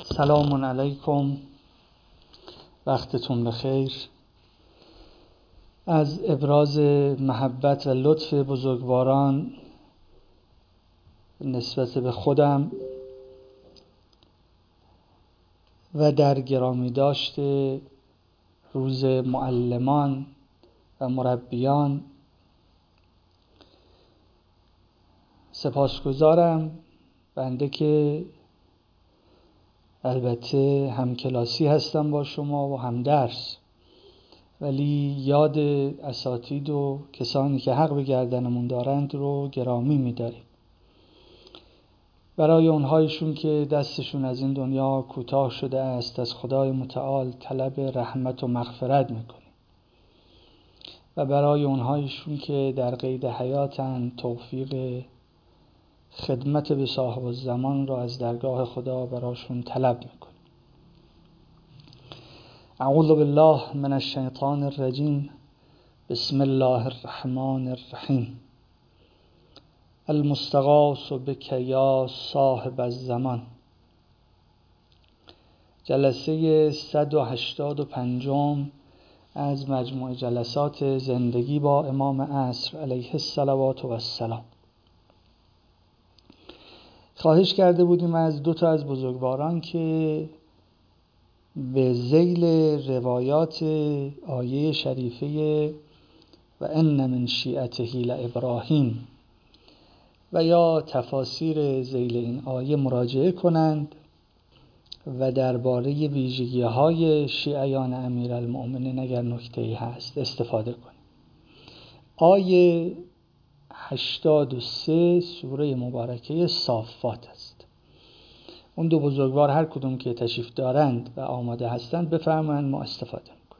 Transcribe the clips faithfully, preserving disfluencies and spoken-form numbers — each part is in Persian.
سلام علیکم، وقتتون بخیر. از ابراز محبت و لطف بزرگواران نسبت به خودم و در گرامی داشته روز معلمان و مربیان سپاسگزارم. بنده که البته هم کلاسی هستم با شما و هم درس، ولی یاد اساتید و کسانی که حق به گردنمون دارند رو گرامی می‌داریم. برای اونهایشون که دستشون از این دنیا کوتاه شده است از خدای متعال طلب رحمت و مغفرت میکنیم و برای اونهایشون که در قید حیاتن توفیق خدمت به صاحب الزمان را از درگاه خدا براشون طلب میکنیم. اعوذ بالله من الشیطان الرجیم. بسم الله الرحمن الرحیم. المستغاث بک یا صاحب الزمان. جلسه صد و هشتاد و پنجم از مجموع جلسات زندگی با امام عصر علیه الصلوات و السلام. خواهش کرده بودیم از دو تا از بزرگواران که به ذیل روایات آیه شریفه و ان من شیعته لابراهیم و یا تفاسیر ذیل این آیه مراجعه کنند و درباره ویژگی‌های شیعیان امیرالمؤمنین اگر نکته‌ای هست استفاده کنیم. آیه هشتاد و سه سوره مبارکه صافات است. اون دو بزرگوار هر کدوم که تشریف دارند و آماده هستند بفرمایند، ما استفاده می‌کنیم.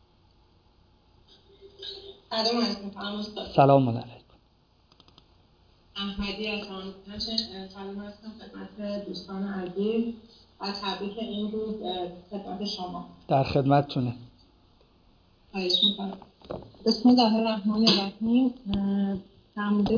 سلام علیکم. سلام علیکم. احمدی هستم. سلام هستم خدمت دوستان عزیز و تبریک این روز خدمت شما. در خدمتتونه. خواهش می‌کنم. بسم الله الرحمن الرحیم. تمام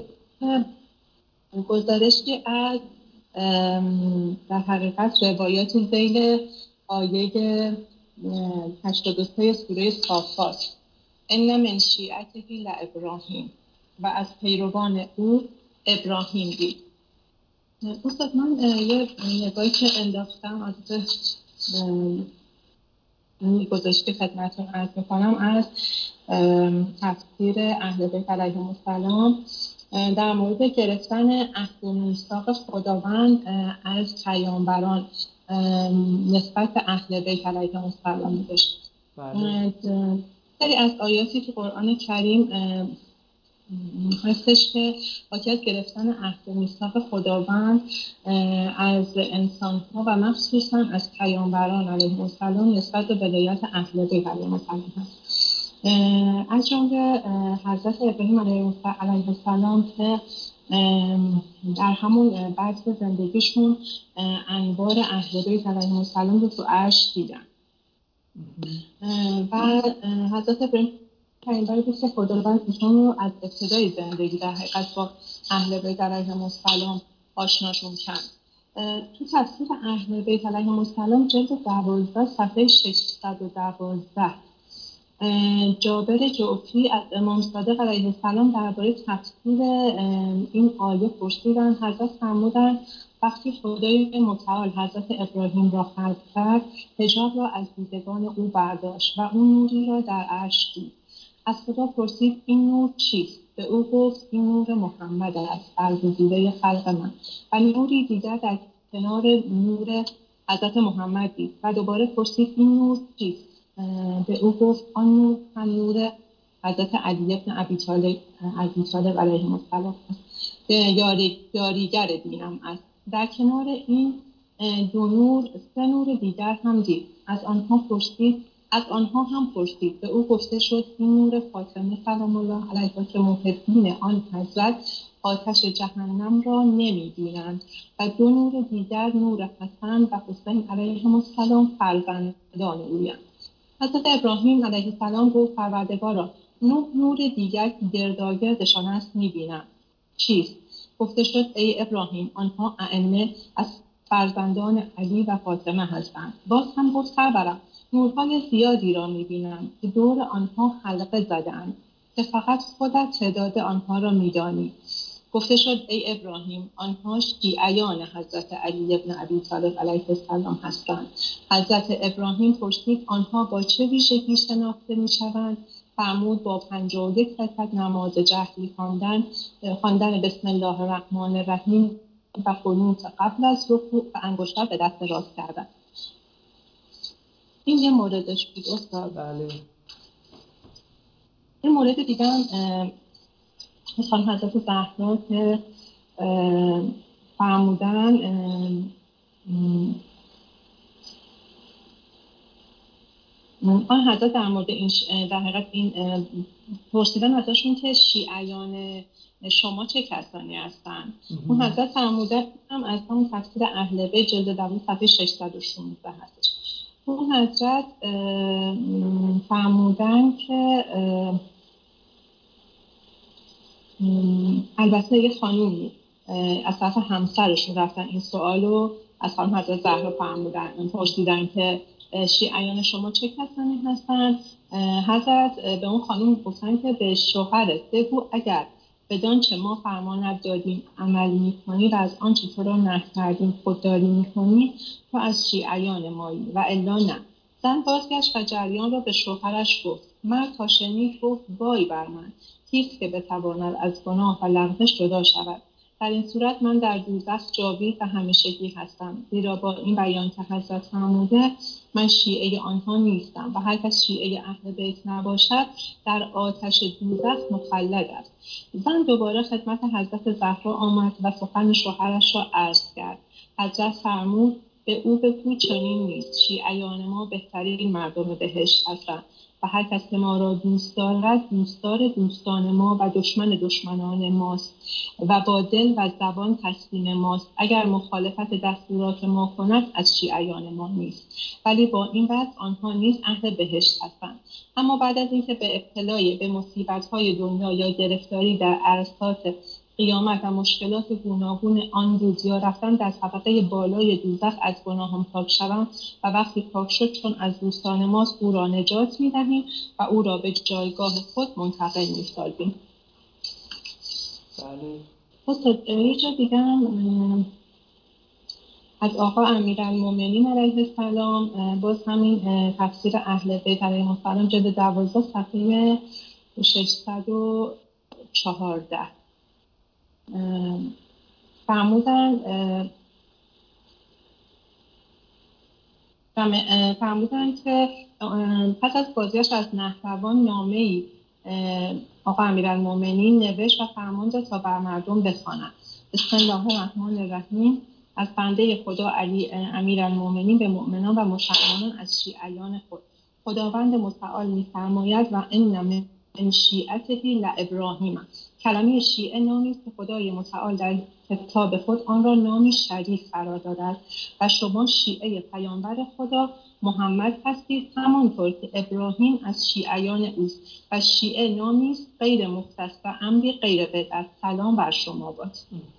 گزارشی از در حقیقت روایات ذیل آیه هشتاد و سه سوره صافات ان من شیعته لابراهیم و از پیروان او ابراهیم دید. استاد من یه نگاهی که انداختم از این گزارشی خدمتتون عرض می‌کنم از تفسیر اهل بیت علیهم السلام در مورد گرفتن عهد و میثاق خداوند از پیامبران نسبت به اهل بیت علیهم السلام نوشت. سری از آیاتی که قرآن کریم هستش که حاکی از گرفتن عهد و میثاق خداوند از انسان‌ها و مخصوصاً از پیامبران علیهم السلام نسبت به ولایت اهل بیت علیهم السلام هست. از جمله حضرت ابراهیم علیه السلام که در همون بعد زندگیشون انوار اهل بیت علیهم السلام رو تو عرش دیدن و حضرت ابراهیم پیامبری بود که خداوند ایشون رو از ابتدای زندگی در حقیقت با اهل بیت علیهم السلام آشناشون کرد. تو تفسیر اهل بیت علیهم السلام جلد دوازده صفحه ششصد و دوازده جابر جعفی از امام صادق علیه السلام درباره تفسیر این آیه پرسیدن. حضرت فرمودند وقتی خدای متعال حضرت ابراهیم را خلق کرد حجاب را از دیدگان او برداشت و اون نوری را در عرش دید. از خدا پرسید این نور چیست؟ به او گفت این نور محمد است برگزیده خلق من. و نوری دیگر در کنار نور حضرت محمد دید و دوباره پرسید این نور چیست؟ به او گفت آن نور هم نور حضرت علی بن ابی طالب ابی طالب علیه السلام است، یاری یاریگر دینم است. در کنار این دو نور سه نور دیگر هم دید. از آنها پرسید از آنها هم پرسید به او گفته شد این نور فاطمه سلام الله علیها که محبین آن حضرت آتش جهنم را نمی‌بینند و دو نور دیگر نور حسن و حسین علیهم السلام فرزندان اویند. حضرت ابراهیم علیه السلام گفت پروردگارا نه نور دیگر که گرداگردشان است می‌بینم چیست؟ گفته شد ای ابراهیم آنها ائمه از فرزندان علی و فاطمه هستند. باز هم گفت سرورم، نورهای زیادی را می‌بینم که دور آنها حلقه زده‌اند که فقط خودت تعداد آنها را می‌دانی. گفته شد ای ابراهیم، آنها شیعیان حضرت علی بن ابی طالب علیه السلام هستند. حضرت ابراهیم پرسید آنها با چه ویژگی شناخته می‌شوند؟ فرمود با پنجاه و یک رکعت نماز جهری خواندن، خواندن بسم الله الرحمن الرحیم و قنوت قبل از رکوع و انگشتر به دست راست کردن. این یه موردش بود استاد. بله. این مورد دیگه هم مثلا حضرت زهرا که فرمودن آن حضرت در مورد این در حقیقت این پرسیدن ازشون که شیعیان شما چه کسانی هستند. اون حضرت فرمودن هم از همون تفسیر اهل بیت جلد دوم صفحه ششصد و شانزده هستش. اون حضرت فرمودن که البته یه خانومی از طرف همسرشون رفتن این سوالو از خانم حضرت زهرا فرمودن، پرسیدن که شیعیان شما چه کسانی هستند. حضرت به اون خانوم گفتن که به شوهرت بگو اگر بدان چه ما فرمانت دادیم عمل میکنی و از آنچه تو را نهی کردیم خودداری میکنی تو از شیعیان مایی و الا نه. زن بازگشت و جریان را به شوهرش گفت. مرد تا شنید گفت وای بر من، کیست که بتواند از گناه و لغزش جدا شود؟ در این صورت من در دوزخ جاوید و همیشگی هستم، زیرا با این بیان که حضرت فرموده من شیعه آنها نیستم و هر کس شیعه اهل بیت نباشد در آتش دوزخ مخلد است. زن دوباره خدمت حضرت زهرا آمد و سخن شوهرش را عرض کرد. حضرت فرمود به او بگو چنین نیست، شیعیان ما بهترین مردم بهشت هستند و هر کس که ما را دوست دارد دوستدار دوستان ما و دشمن دشمنان ماست و با دل و زبان تسلیم ماست. اگر مخالفت دستورات ما کند از شیعیان ما نیست، ولی با این وضع آنها نیز اهل بهشت هستند. اما بعد از اینکه به ابتلای به مصیبت‌های دنیا یا گرفتاری در عرصات قیامت و مشکلات گوناگون آن روز یا رفتن در طبقه بالای دوزخ از گناهان پاک شوند و وقتی پاک شد چون از دوستان ماست او را نجات می‌دهیم و او را به جایگاه خود منتقل می‌سازیم. بله. استاد یه جا دیگه هم از آقا امیرالمومنین علیه السلام باز همین تفسیر اهل بیت علیهم السلام جلد دوازده صفحه ششصد و چهارده فرمودن فرمودن که پس از بازگشت از نهروان نامه‌ای آقا امیرالمومنین نوشت و فرمان داد تا بر مردم بخوانند. بسم الله الرحمن الرحیم. از بنده خدا علی امیرالمومنین به مؤمنان و مسلمانان از شیعیان خود. خداوند متعال می‌فرماید و ان من شیعته لابراهیم. کلمه شیعه نامی است که خدای متعال در کتاب خود آن را نامی شریف قرار داده است و شما شیعه پیامبر خدا محمد هستید، همانطور که ابراهیم از شیعیان اوست و شیعه نامی است غیر مختص و امری غیر بدعت. سلام بر شما باد.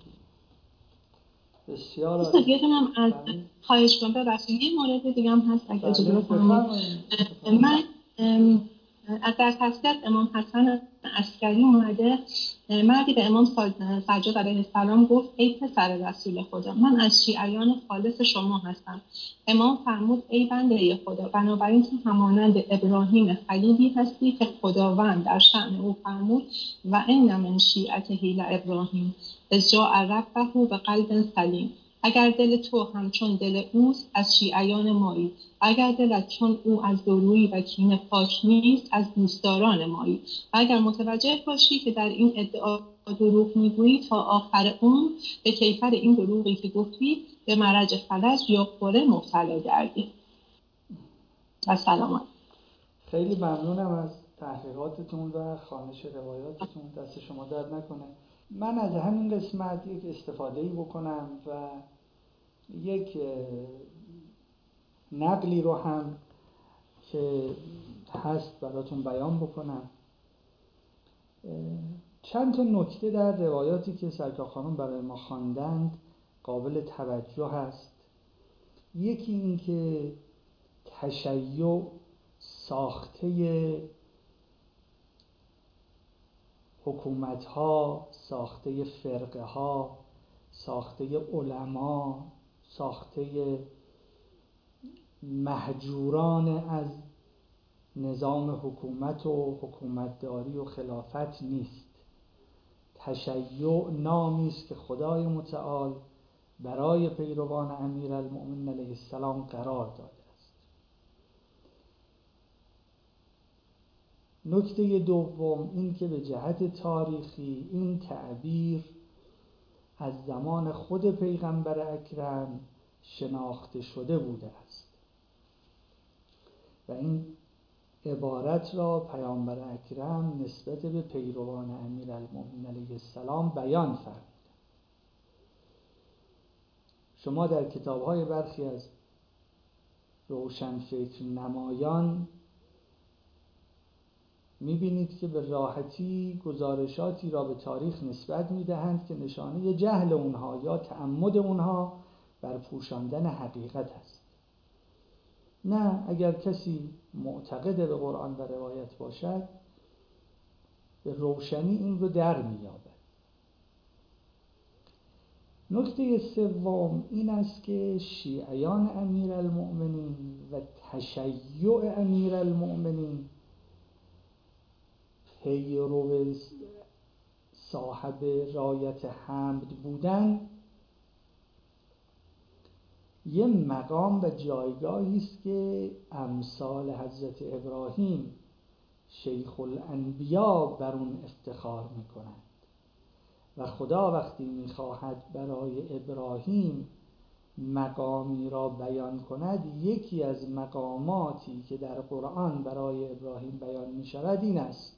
بسیار عالی. یادم از خواهش کنم ببخشید یه مورد دیگه هم هست اگه اجازه بفرمایید. من از در تفسیر امام حسن عسکری اومده مردی به امام سجاد علیه السلام گفت ای پسر رسول خدا من از شیعیان خالص شما هستم. امام فرمود ای بنده خدا بنابراین تو همانند ابراهیم خلیلی هستی که خداوند در شأن او فرمود و ان من شیعته لابراهیم اذ جاء ربه به قلب سلیم. اگر دل تو همچون دل اوست از شیعیان مایی، اگر دلت چون او از دورویی و کینه پاک نیست از دوستداران مایی. و اگر متوجه باشی که در این ادعا دروغ میگویی تا آخر اون به کیفر این دروغی که گفتی به مرج فلج یا خوره مبتلا گردی. و سلامت. خیلی ممنونم از تحقیقاتتون و خوانش روایاتتون، دست شما درد نکنه. من از همین قسمت یک استفاده‌ای بکنم و یک نقلی رو هم که هست براتون بیان بکنم. چند تا نکته در روایاتی که سرکار خانم برای ما خواندند قابل توجه هست یکی این که تشیع ساخته حکومت ها، ساخته فرقه ها، ساخته علما، ساخته مهجوران از نظام حکومت و حکومتداری و خلافت نیست. تشیع نامی است که خدای متعال برای پیروان امیرالمؤمنین علیه السلام قرار داده است. نکته دوم این که به جهت تاریخی این تعبیر از زمان خود پیغمبر اکرم شناخته شده بوده است و این عبارت را پیامبر اکرم نسبت به پیروان امیرالمؤمنین علیه السلام بیان فرمود. شما در کتاب‌های برخی از روشنفکر نمایان می‌بینید که به راحتی گزارشاتی را به تاریخ نسبت می‌دهند که نشانه جهل اونها یا تعمد اونها بر پوشاندن حقیقت است. نه، اگر کسی معتقد به قرآن و روایت باشد به روشنی این رو در می‌یابد. نکته سوم این است که شیعیان امیرالمؤمنین و تشیع امیرالمؤمنین پیرو صاحب رایت حمد بودن یه مقام و جایگاهی است که امثال حضرت ابراهیم شیخ الانبیا بر اون افتخار میکنند و خدا وقتی میخواهد برای ابراهیم مقامی را بیان کند، یکی از مقاماتی که در قرآن برای ابراهیم بیان میشود این است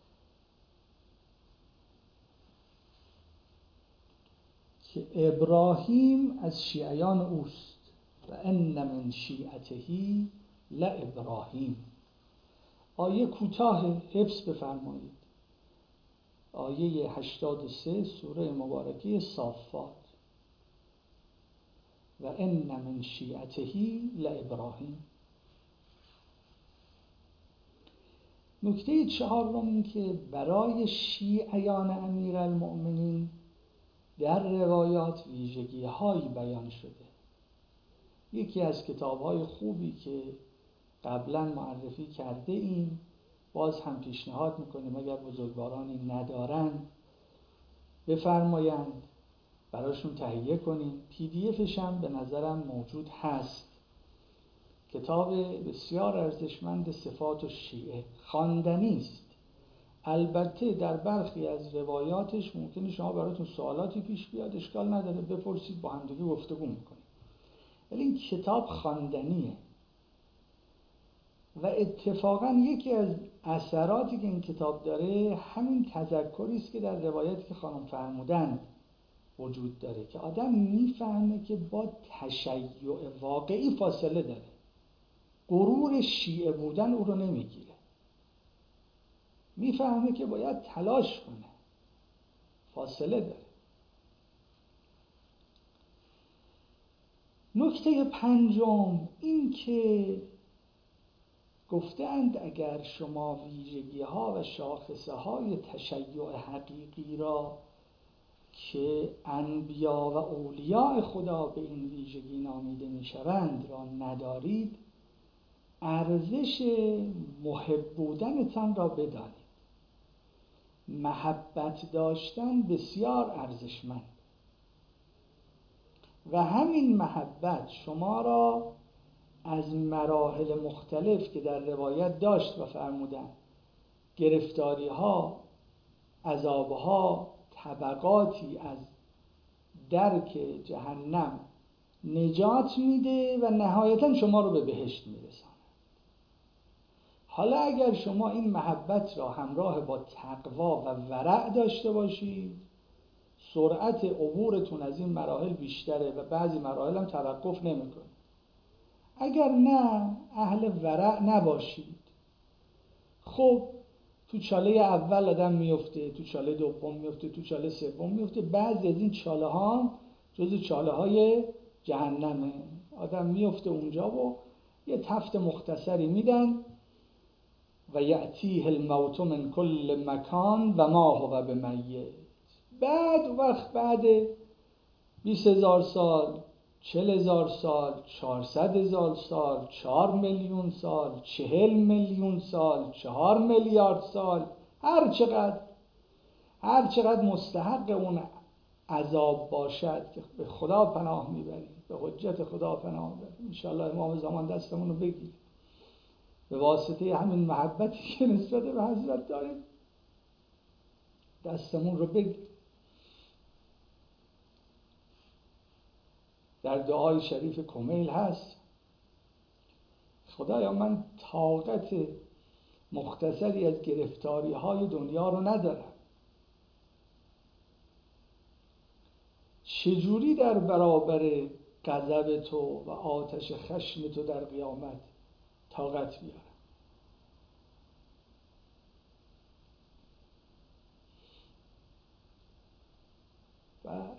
که ابراهیم از شیعیان اوست و ان من شیعته لابراهیم. آیه کوتاه حفظ بفرمایید، آیه هشتاد و سه سوره مبارکه صافات، و ان من شیعته لابراهیم. نکته چهارم این که برای شیعیان امیرالمؤمنین در روایات ویژگی‌هایی بیان شده. یکی از کتاب‌های خوبی که قبلا معرفی کرده ایم، باز هم پیشنهاد میکنیم اگر بزرگوارانی ندارند بفرمایند براشون تهیه کنیم. پی دی افش هم به نظرم موجود هست. کتاب بسیار ارزشمند صفات الشیعه، خواندنی است. البته در برخی از روایاتش ممکنه شما براتون سوالاتی پیش بیاد، اشکال نداره بپرسید، با هم دیگه گفتگو میکنیم، ولی این کتاب خواندنیه. و اتفاقا یکی از اثراتی که این کتاب داره همین تذکری است که در روایتی که خانم فرمودند وجود داره که آدم میفهمه که با تشیع واقعی فاصله داره. غرور شیعه بودن او رو نمیگیره، میفهمه که باید تلاش کنه، فاصله داره. نکته پنجم این که گفتند اگر شما ویژگی ها و شاخصه های تشیع حقیقی را که انبیا و اولیاء خدا به این ویژگی نامیده می شوند را ندارید، ارزش محب بودنتان را بدانید. محبت داشتن بسیار ارزشمند و همین محبت شما را از مراحل مختلف که در روایت داشت و فرمودن، گرفتاری ها، عذاب ها، طبقاتی از درک جهنم نجات میده و نهایتا شما رو به بهشت میرساند. حالا اگر شما این محبت را همراه با تقوا و ورع داشته باشید، سرعت عبورتون از این مراحل بیشتره و بعضی مراحل هم توقف نمیکنه. اگر نه اهل ورع نباشید، خب تو چاله اول آدم میفته، تو چاله دوم میفته، تو چاله سوم میفته. بعضی از این چاله ها جز چاله های جهنمه. آدم میفته اونجا و یه تفت مختصری میدن و یأتیه الموت من کل مکان و ما هو بمیت. بعد وقت بعد بیست هزار سال، چل هزار سال، چهارصد هزار سال، چهار میلیون سال، چهل میلیون سال، چهار میلیارد سال، هر چقدر هر چقدر مستحق اون عذاب باشد که به خدا پناه میبریم، به حجت خدا پناه میبریم. انشاءالله امام زمان دستمون رو بگیریم به واسطه همین محبتی که نسبت به حضرت داریم، دستمون رو بگیریم. در دعای شریف کمیل هست خدایا من طاقت مختصری از گرفتاری های دنیا رو ندارم، چجوری در برابر غضب تو و آتش خشم تو در قیامت طاقت بیارم؟ بله.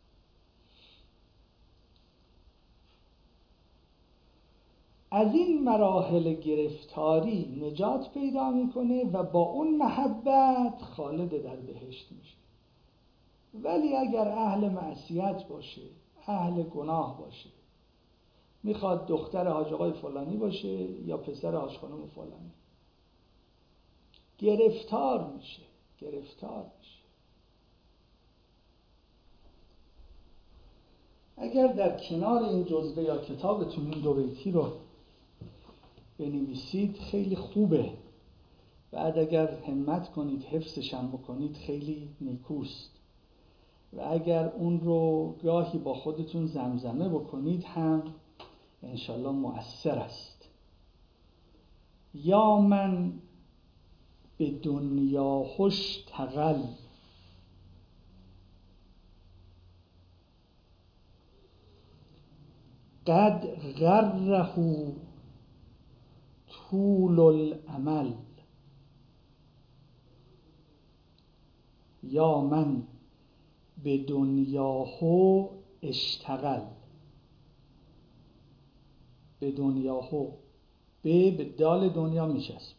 از این مراحل گرفتاری نجات پیدا میکنه و با اون محبت خالد در بهشت میشه. ولی اگر اهل معصیت باشه، اهل گناه باشه، میخواد دختر حاج آقای فلانی باشه یا پسر حاج خانم فلانی، گرفتار میشه گرفتار میشه. اگر در کنار این جزوه یا کتابتون این دو بیتی رو بنویسید خیلی خوبه. بعد اگر همت کنید حفظش هم بکنید خیلی نیکوست. و اگر اون رو گاهی با خودتون زمزمه بکنید هم انشالله مؤثر است. یا من به دنیا خوش تغل، قد غره طول الامل. یا من به دنیاهو اشتغل، به دنیاهو به به دال دنیا میشست.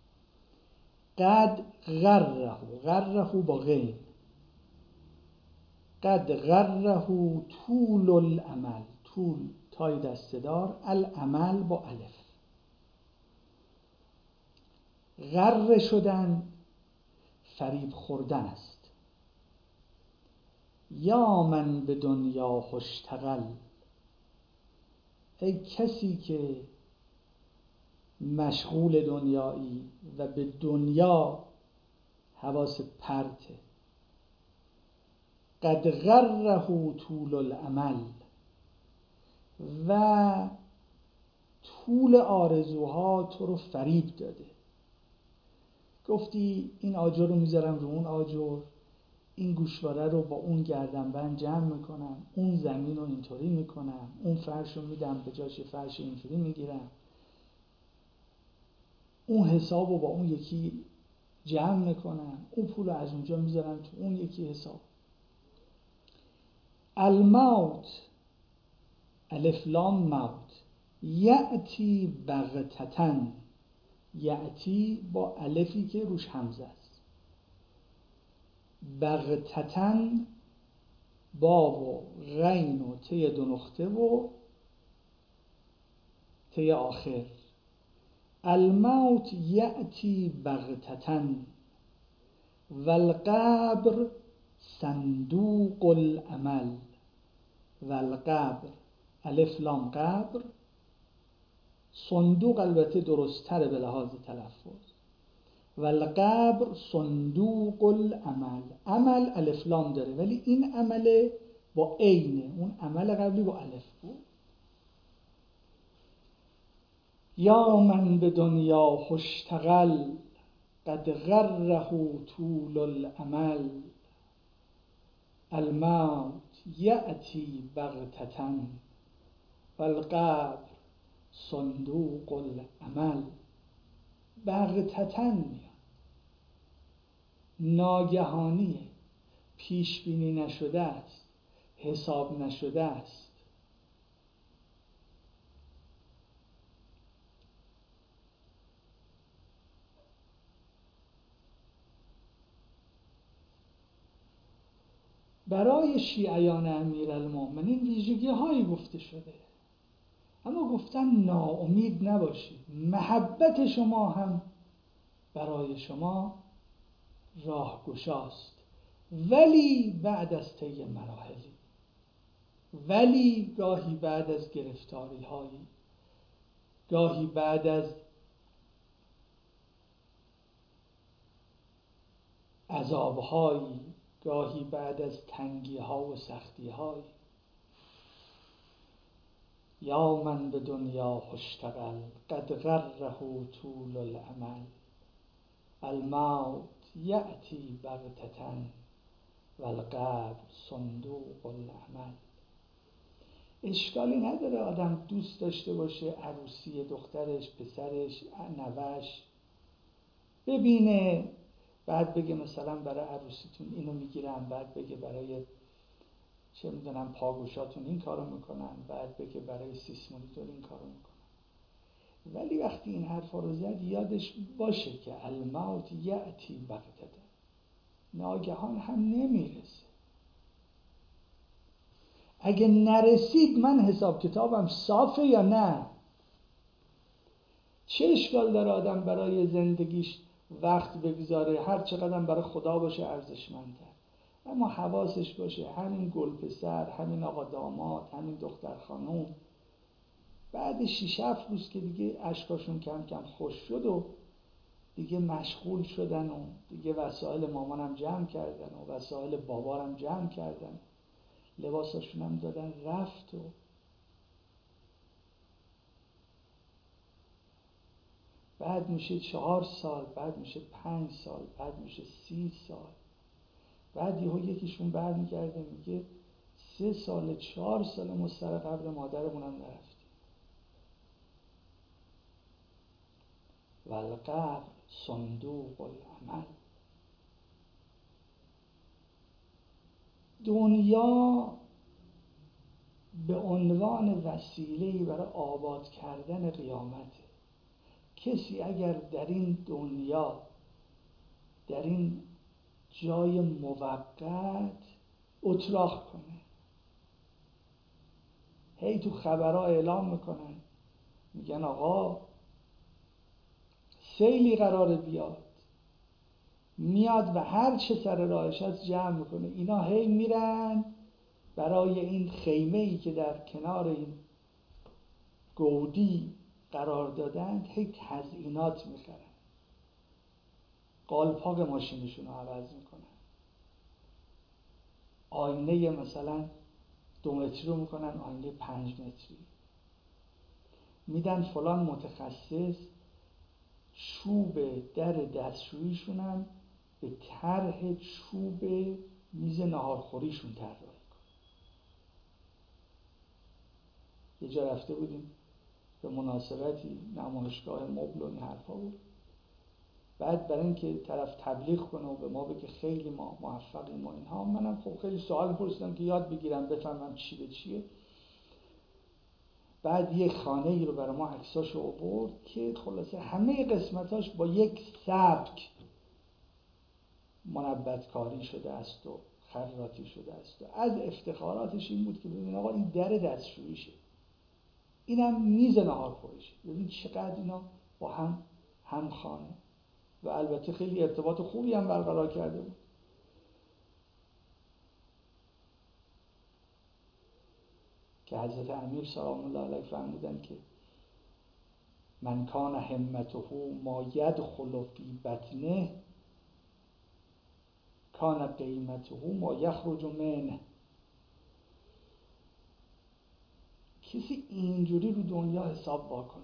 قد غره، غره با غین، قد غره طول الامل، طول تای دستدار، العمل با الف. غره شدن فریب خوردن است. یا من به دنیا خوشتغل، ای کسی که مشغول دنیایی و به دنیا حواس پرته. قد غره طول الامل، و طول آرزوها تو رو فریب داده. گفتی این آجر رو میذارم رو اون آجر، این گوشواره رو با اون گردنبند جمع میکنم، اون زمین رو اینطوری میکنم، اون فرش رو میدم به جاش فرش اینطوری میگیرم، اون حساب رو با اون یکی جمع میکنم، اون پول رو از اونجا میذارم تو اون یکی حساب. الموت، الف لام موت، یأتی بغتتن، یأتی با الفی که روش همزه است، بغتتن با و غین و ته دو نقطه و ته آخر. الموت یأتی بغتتن والقبر صندوق الامل. والقبر الف لام قبر، صندوق البته درست تره به لحاظ تلفظ، والقبر صندوق الامل. عمل الف لام داره ولی این عمل با عینه، اون عمل قبلی با الف بود. یا من به دنیا خوشتغل، قد غره طول الامل. الموت یأتی بغتتن والقبر صندوق الامل. بغتتن میاد، ناگهانیه، پیش بینی نشده است، حساب نشده است. برای شیعیان امیرالمؤمنین ویژگی هایی گفته شده، اما گفتن ناامید نباشید، محبت شما هم برای شما راهگشاست، ولی بعد از طی مراحلی، ولی گاهی بعد از گرفتاری هایی، گاهی بعد از عذابهایی، گاهی بعد از تنگی ها و سختی هایی. یا من به دنیا اشتغل قد غره طول الامل، الموت یأتی بغتة و القبر صندوق العمل. اشکالی نداره آدم دوست داشته باشه عروسی دخترش، پسرش، نوش ببینه، بعد بگه مثلا برای عروسیتون اینو میگیرم، بعد بگه برای چه میدونم پاگوشاتون این کارو میکنن، بعد بگه برای سیسمونیتون این کارو میکنن. ولی وقتی این حرفا رو زد یادش باشه که الموت یأتی بغتة، ناگهان هم نمیرسه. اگه نرسید من حساب کتابم صافه یا نه؟ چه اشکال داره آدم برای زندگیش وقت بگذاره، هر چقدر برای خدا باشه ارزشمنده، اما حواسش باشه همین گل پسر، همین آقا داماد، همین دختر خانوم بعد شیش هفت روز که دیگه اشکاشون کم کم خوش شد و دیگه مشغول شدن و دیگه وسایل مامانم جمع کردن و وسایل بابارم جمع کردن، لباساشون هم دادن رفت، و بعد میشه چهار سال، بعد میشه پنج سال، بعد میشه سی سال، بعد یهو یکیشون برمیگرده میگه سه سال چهار سال ما سر قبر مادرمونم نرفتیم. و القبر صندوق العمل. دنیا به عنوان وسیله‌ای برای آباد کردن قیامته. کسی اگر در این دنیا، در این جای موقت اتراق کنه، هی تو خبرها اعلام میکنن، میگن آقا سیلی قراره بیاد، میاد و هر چه سر راهش هست جمع میکنه. اینا هی میرن برای این خیمه‌ای که در کنار این گودی قرار دادند هی تزیینات میخرن، قالپاق ماشینشون رو عوض میکنن، آینه مثلا دو متری رو میکنن آینه پنج متری، میدن فلان متخصص چوب در دستشوییشون هم به طرح چوب میز ناهارخوریشون طراحی کنه. یه جا رفته بودیم به مناسبتی، نمایشگاه مبل و این حرفا بود، بعد برای اینکه طرف تبلیغ کنه و به ما بگه خیلی ما موفقیم و اینها، منم خب خیلی سوال پرسیدم که یاد بگیرم بفهمم چی به چیه. بعد یه خانه ای رو برای ما عکساشو آورد که خلاصه همه قسمتاش با یک سبک منبت کاری شده است و خراطی شده است، و از افتخاراتش این بود که ببین آقا این در دستشوییشه، اینم میز ناهارخوریشه، ببین چقدر اینا با هم همخوانه. و البته خیلی ارتباط خوبی هم برقرار کرده بود. که حضرت امیر سلام الله علیه فرمودن که من کان همته ما یدخل فی بطنه کان قیمته ما یخرج منه. کسی اینجوری رو دنیا حساب واکنه.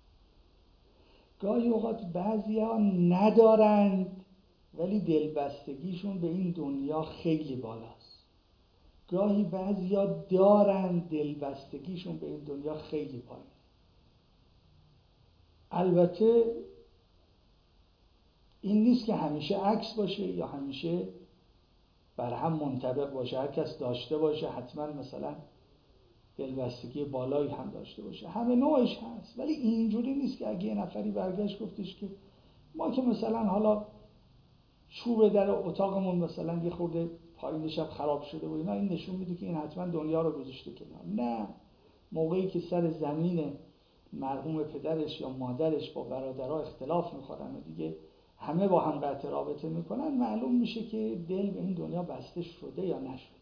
گاهی اوقات بعضی ها ندارند ولی دلبستگیشون به این دنیا خیلی بالاست. گاهی بعضی ها دارند دلبستگیشون به این دنیا خیلی پایینه. البته این نیست که همیشه عکس باشه یا همیشه بر هم منطبق باشه، هر کس داشته باشه حتما مثلا دلبستگی بالایی هم داشته باشه، همه نوعش هست. ولی اینجوری نیست که اگه یه نفری برگشت گفتش که ما که مثلا حالا چوب در اتاقمون مثلا یه خورده پایینش هم خراب شده و اینا، این نشون میده که این حتما دنیا رو گذاشته کنار. نه، موقعی که سر زمین مرحوم پدرش یا مادرش با برادرها اختلاف میخورن و دیگه همه با هم قطع رابطه میکنن، معلوم میشه که دل به این دنیا بسته شده یا نشده.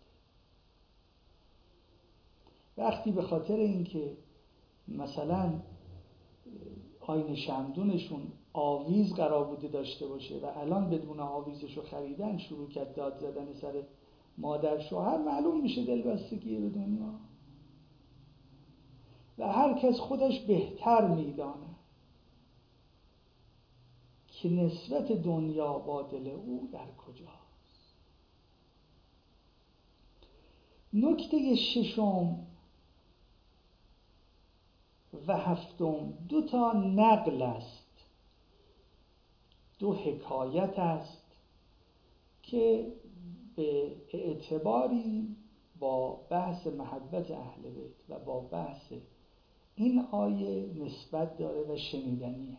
وقتی به خاطر اینکه مثلا آینه شمدونشون آویز قرار بوده داشته باشه و الان بدون آویزش رو خریدن، شروع کرد داد زدن سر مادر شوهر، معلوم میشه دلبستگی به دنیا. و هر کس خودش بهتر میدانه که نسبت دنیا با دل او در کجاست. نکته ششم و هفتم دو تا نقل است، دو حکایت است که به اعتباری با بحث محبت اهل بیت و با بحث این آیه نسبت داره و شنیدنیه.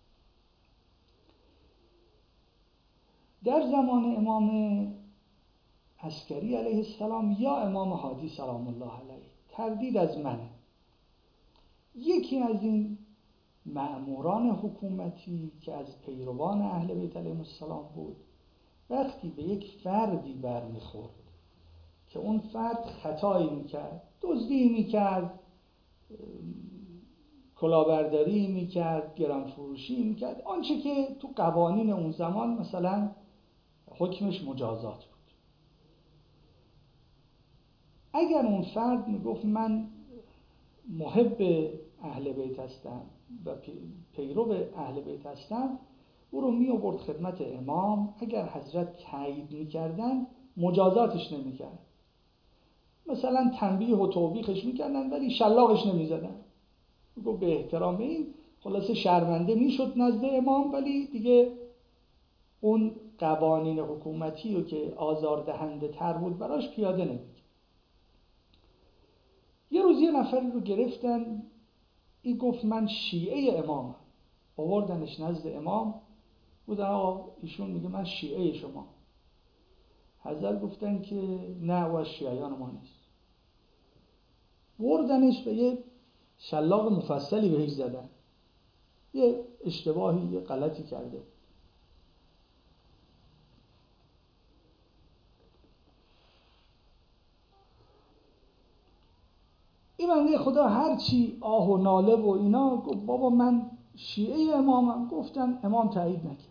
در زمان امام عسکری علیه السلام یا امام هادی سلام الله علیه، تردید از منه، یکی از این مأموران حکومتی که از پیروان اهل بیت علیهم السلام بود، وقتی به یک فردی برمیخورد که اون فرد خطایی میکرد، دزدی میکرد، کلاهبرداری میکرد، گرانفروشی میکرد، آنچه که تو قوانین اون زمان مثلا حکمش مجازات بود، اگر اون فرد میگفت من محب اهل بیت هستم و پیرو اهل بیت هستم، او رو می آورد خدمت امام، اگر حضرت تایید میکردن مجازاتش نمیکرد، مثلا تنبیه و توبیخش میکردن ولی شلاقش نمیزدن، میگفت به احترام این، خلاصه شرمنده میشد نزد امام ولی دیگه اون قوانین حکومتی رو که آزاردهنده تر بود براش پیاده نمیکرد. یه روز یه نفری رو گرفتن، این گفت من شیعه امامم، آوردنش نزد امام، بودن آقا ایشون میگه من شیعه شما. حضرت گفتن که نه، او از شیعیان ما نیست. بردنش به یه شلاق مفصلی بهش زدن، یه اشتباهی، یه غلطی کرده. این بنده خدا هرچی آه و ناله و اینا گفت بابا من شیعه امامم. گفتن امام تایید نکرد.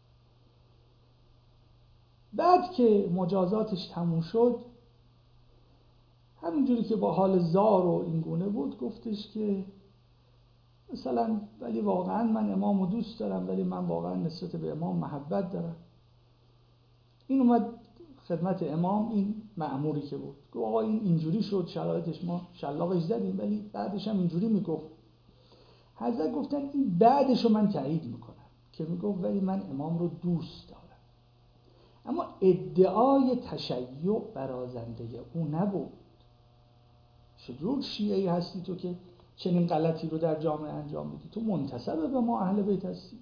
بعد که مجازاتش تموم شد، همینجوری که با حال زار و اینگونه بود، گفتش که مثلا ولی واقعا من امامو دوست دارم، ولی من واقعا نسبت به امام محبت دارم. این اومد خدمت امام، این مأموری که بود، گفت آقا این اینجوری شد، شرایطش ما شلاقش زدیم ولی بعدش هم اینجوری میگفت. حضرت گفتن این بعدشو من تایید میکنم که میگفت ولی من امام رو دوست دارم. اما ادعای تشیع برازنده او نبود. چجور شیعی هستی تو که چنین غلطی رو در جامعه انجام میدی؟ تو منتسب به ما اهل بیت هستی.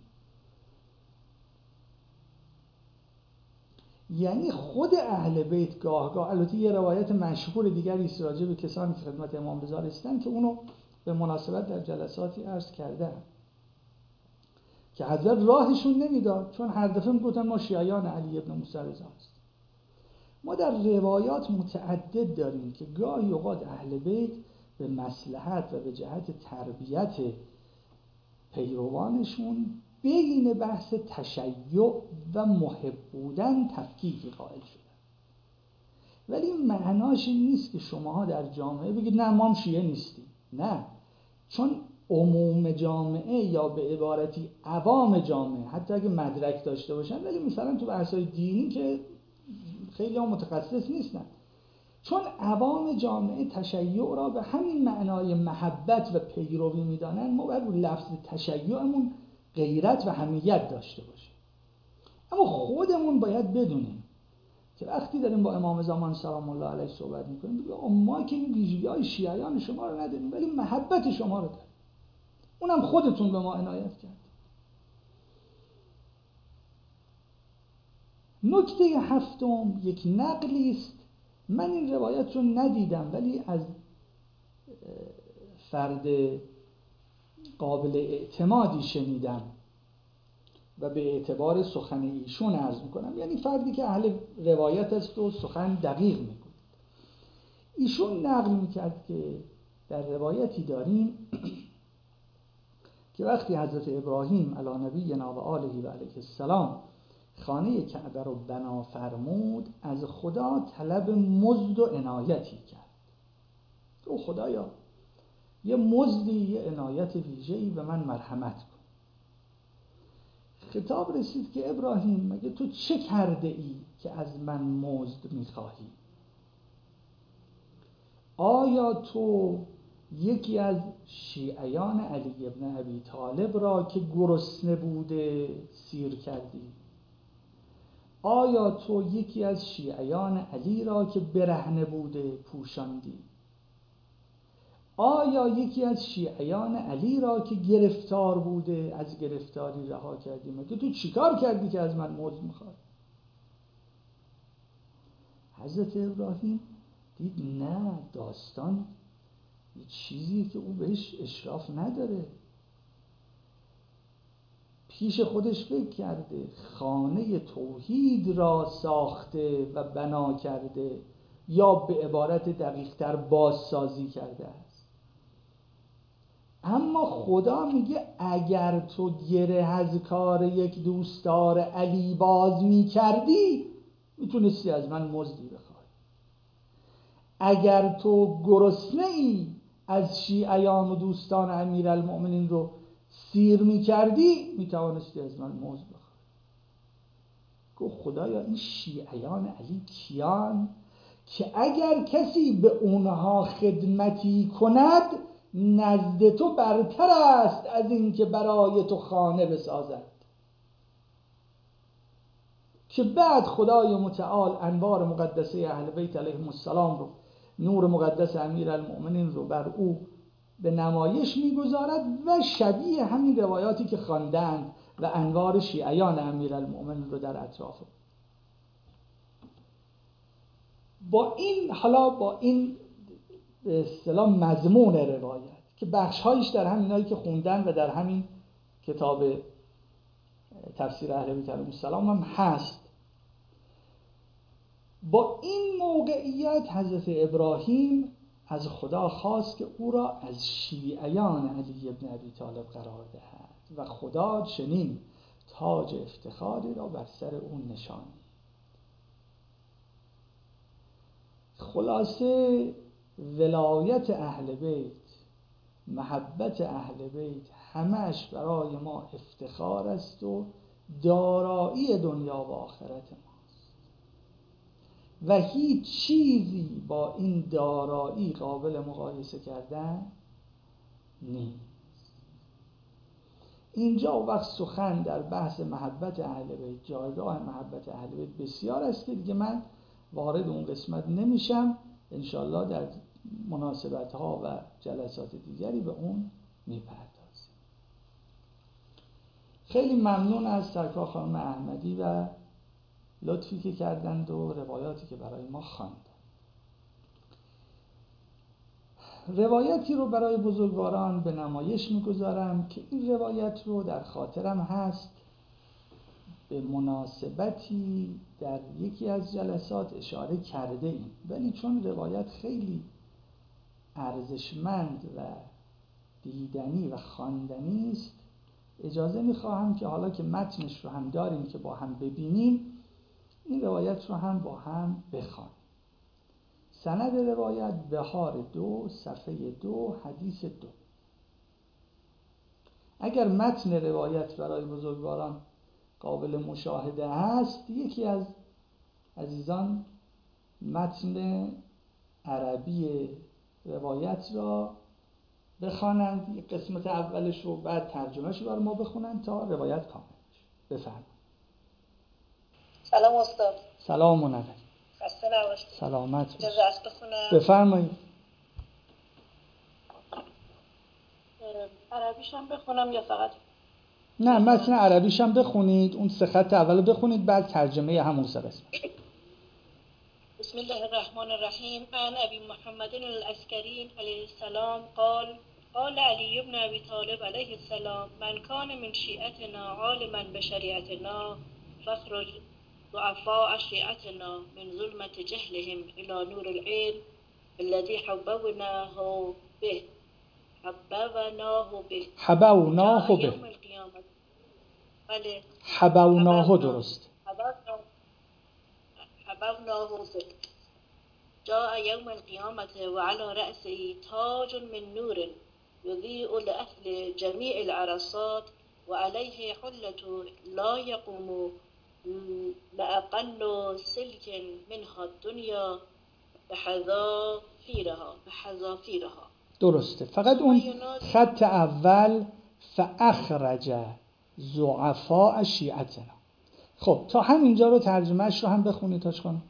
یعنی خود اهل بیت گاه گاه، البته یه روایت مشهور دیگری است راجع به کسانی که خدمت امام رضا رسیدن که اونو به مناسبت در جلساتی عرض کردم، که حضرت راهشون نمیداد، چون هر دفعه میگفتن ما شیعیان علی ابن موسی رضا هستیم. ما در روایات متعدد داریم که گاهی اوقات اهل بیت به مصلحت و به جهت تربیت پیروانشون بین بحث تشیع و محب بودن تفکیکی قائل شدن. ولی این معناش این نیست که شماها در جامعه بگید نه ما هم شیعه نیستیم. نه، چون عموم جامعه یا به عبارتی عوام جامعه حتی اگه مدرک داشته باشن ولی مثلا تو بحث‌های دینی که خیلی هم متخصص نیستن، چون عوام جامعه تشیع را به همین معنای محبت و پیروی میدانن، ما باید رو لفظ تشیعمون غیرت و حمیت داشته باشیم. اما خودمون باید بدونیم که وقتی داریم با امام زمان سلام الله علیه صحبت میکنیم، بگیم ما که این ویژگی‌های شیعیان شما رو نداریم ولی محبت شما رو داریم، اونم خودتون به ما عنایت کرد. نکته هفتم یک نقلی است، من این روایت رو ندیدم ولی از فرد قابل اعتمادی شنیدم و به اعتبار سخن ایشون عرض میکنم، یعنی فردی که اهل روایت است و سخن دقیق میگه. ایشون نقل میکرد که در روایتی داریم که وقتی حضرت ابراهیم علی نبینا و آله و علیه السلام خانه کعبه رو بنا فرمود، از خدا طلب مزد و عنایتی کرد. او خدایا یه مزدی، یه عنایت ویژه‌ای به من مرحمت کن. خطاب رسید که ابراهیم مگه تو چه کرده ای که از من مزد میخواهی؟ آیا تو یکی از شیعیان علی ابن ابی طالب را که گرسنه بوده سیر کردی؟ آیا تو یکی از شیعیان علی را که برهنه بوده پوشاندی؟ آیا یکی از شیعیان علی را که گرفتار بوده از گرفتاری رها کردی؟ مگه تو چیکار کردی که از من مزد میخوای؟ حضرت ابراهیم دید نه، داستان یه چیزیه که او بهش اشراف نداره. پیش خودش فکر کرده خانه توحید را ساخته و بنا کرده، یا به عبارت دقیق‌تر بازسازی کرده است. اما خدا میگه اگر تو گره از کار یک دوستدار علی باز میکردی میتونستی از من مزدی بخوای. اگر تو گرسنه ای از شیعیان و دوستان امیرالمؤمنین رو سیر میکردی میتوانستی از من مزد بخوای. گفت خدایا این شیعیان علی کیان که اگر کسی به اونها خدمتی کند نزد تو برتر است از این که برای تو خانه بسازد؟ که بعد خدای متعال انوار مقدسه اهل بیت علیهم السلام رو، نور مقدس امیرالمؤمنین رو بر او به نمایش میگذارد و شبیه همین روایاتی که خواندند و انوار شیعیان امیرالمؤمنین رو در اطراف. با این حالا با این به اصطلاح مضمون روایت که بخش‌هایش در همینایی که خوندن و در همین کتاب تفسیر اهل بیت علیهم السلام هم هست، با این موقعیت حضرت ابراهیم از خدا خواست که او را از شیعیان علی ابن ابی طالب قرار دهد و خدا چنین تاج افتخاری را بر سر او نشاند. خلاصه ولایت اهل بیت، محبت اهل بیت همش برای ما افتخار است و دارایی دنیا و آخرت ماست و هیچ چیزی با این دارایی قابل مقایسه کردن نیست. اینجا وقت سخن در بحث محبت اهل بیت، جایگاه محبت اهل بیت بسیار است که دیگه من وارد اون قسمت نمیشم. انشالله در مناسبت ها و جلسات دیگری به اون میپردازیم. خیلی ممنون از سرکار خانم احمدی و لطفی که کردند و روایاتی که برای ما خواندند. روایتی رو برای بزرگواران به نمایش میگذارم که این روایت رو در خاطرم هست به مناسبتی در یکی از جلسات اشاره کرده ایم، ولی چون روایت خیلی ارزشمند و دیدنی و خواندنی است اجازه میخواهم که حالا که متنش رو هم داریم که با هم ببینیم این روایت رو هم با هم بخوانیم. سند روایت بهار دو صفحه دو حدیث دو. اگر متن روایت برای بزرگواران قابل مشاهده هست یکی از عزیزان متن عربی روایت را بخوانند، یک قسمت اولش رو بعد ترجمهش رو برای ما بخونند تا روایت کامل بشه. بفرمایید. سلام استاد. سلام علیکم. خسته نباشید. سلامت باشید. اجازه است بخونم؟ بفرمایید. عربیش هم بخونم یا فقط؟ نه متن عربیش هم بخونید، اون سه خط اول بخونید بعد ترجمه همون سه قسمت. بسم الله الرحمن الرحیم. عن ابی محمد العسکری علیه السلام قال قال علی بن ابی طالب علیه السلام من کان من شیعتنا عالما بشریعتنا فاخرج ضعفاء شیعتنا من ظلمت جهلهم الى نور العلم الذي حبوناه به حبوناه به حبوناه به یوم القیامت. بله حبوناه درست. حبوناه به جاء يوم القيامة وعلى رأسه تاج من نور يضيء لأهل جميع العرصات وعليه حلة لا يقوم لأقل سلك منها الدنيا بحذافيرها بحذافيرها. درسته. فقط اون خط اول فاخرج ضعفاء شیعتنا. خب تا همینجا رو ترجمهش رو هم بخونید تاش خانم.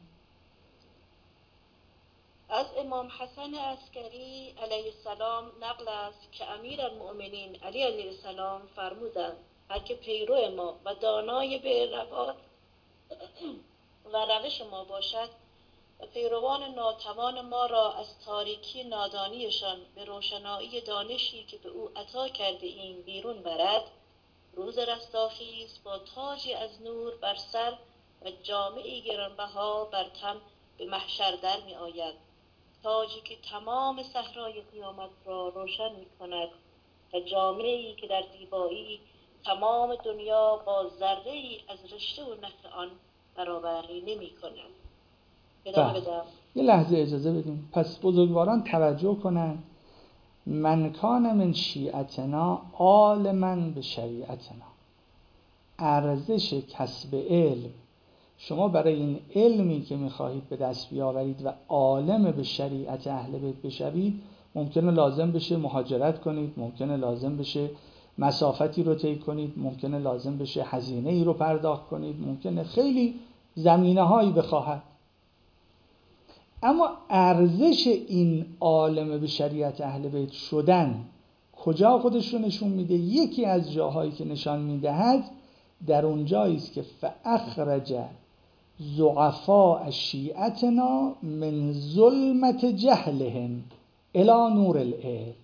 از امام حسن عسکری علیه السلام نقل است که امیرالمؤمنین علی علیه السلام فرمودند هر که پیرو ما و دانای به روات و روش ما باشد و پیروان ناتوان ما را از تاریکی نادانیشان به روشنایی دانشی که به او عطا کرده ایم بیرون برد، روز رستاخیز با تاجی از نور بر سر و جامعی گرانبها بر تن به محشر در می آید، تاجی که تمام صحرای قیامت را روشن می کند و جامعی که در زیبایی تمام دنیا با ذره‌ای از رشته و نخ آن برابری نمی کند. ادامه بدم. یه لحظه اجازه بدیم. پس بزرگواران توجه کنن. من کان من شیعتنا عالما به شریعتنا. ارزش کسب علم، شما برای این علمی که میخواهید به دست بیاورید و عالم به شریعت اهل بیت بشوید، ممکنه لازم بشه مهاجرت کنید، ممکنه لازم بشه مسافتی رو طی کنید، ممکنه لازم بشه هزینه ای رو پرداخت کنید، ممکنه خیلی زمینه هایی بخواهد. اما ارزش این عالم به شریعت اهل بیت شدن کجا خودش رو نشون میده؟ یکی از جاهایی که نشان میدهد در اون جایی است که فاخرج ضعفاء شیعتنا من ظلمت جهلهم الی نور العلم.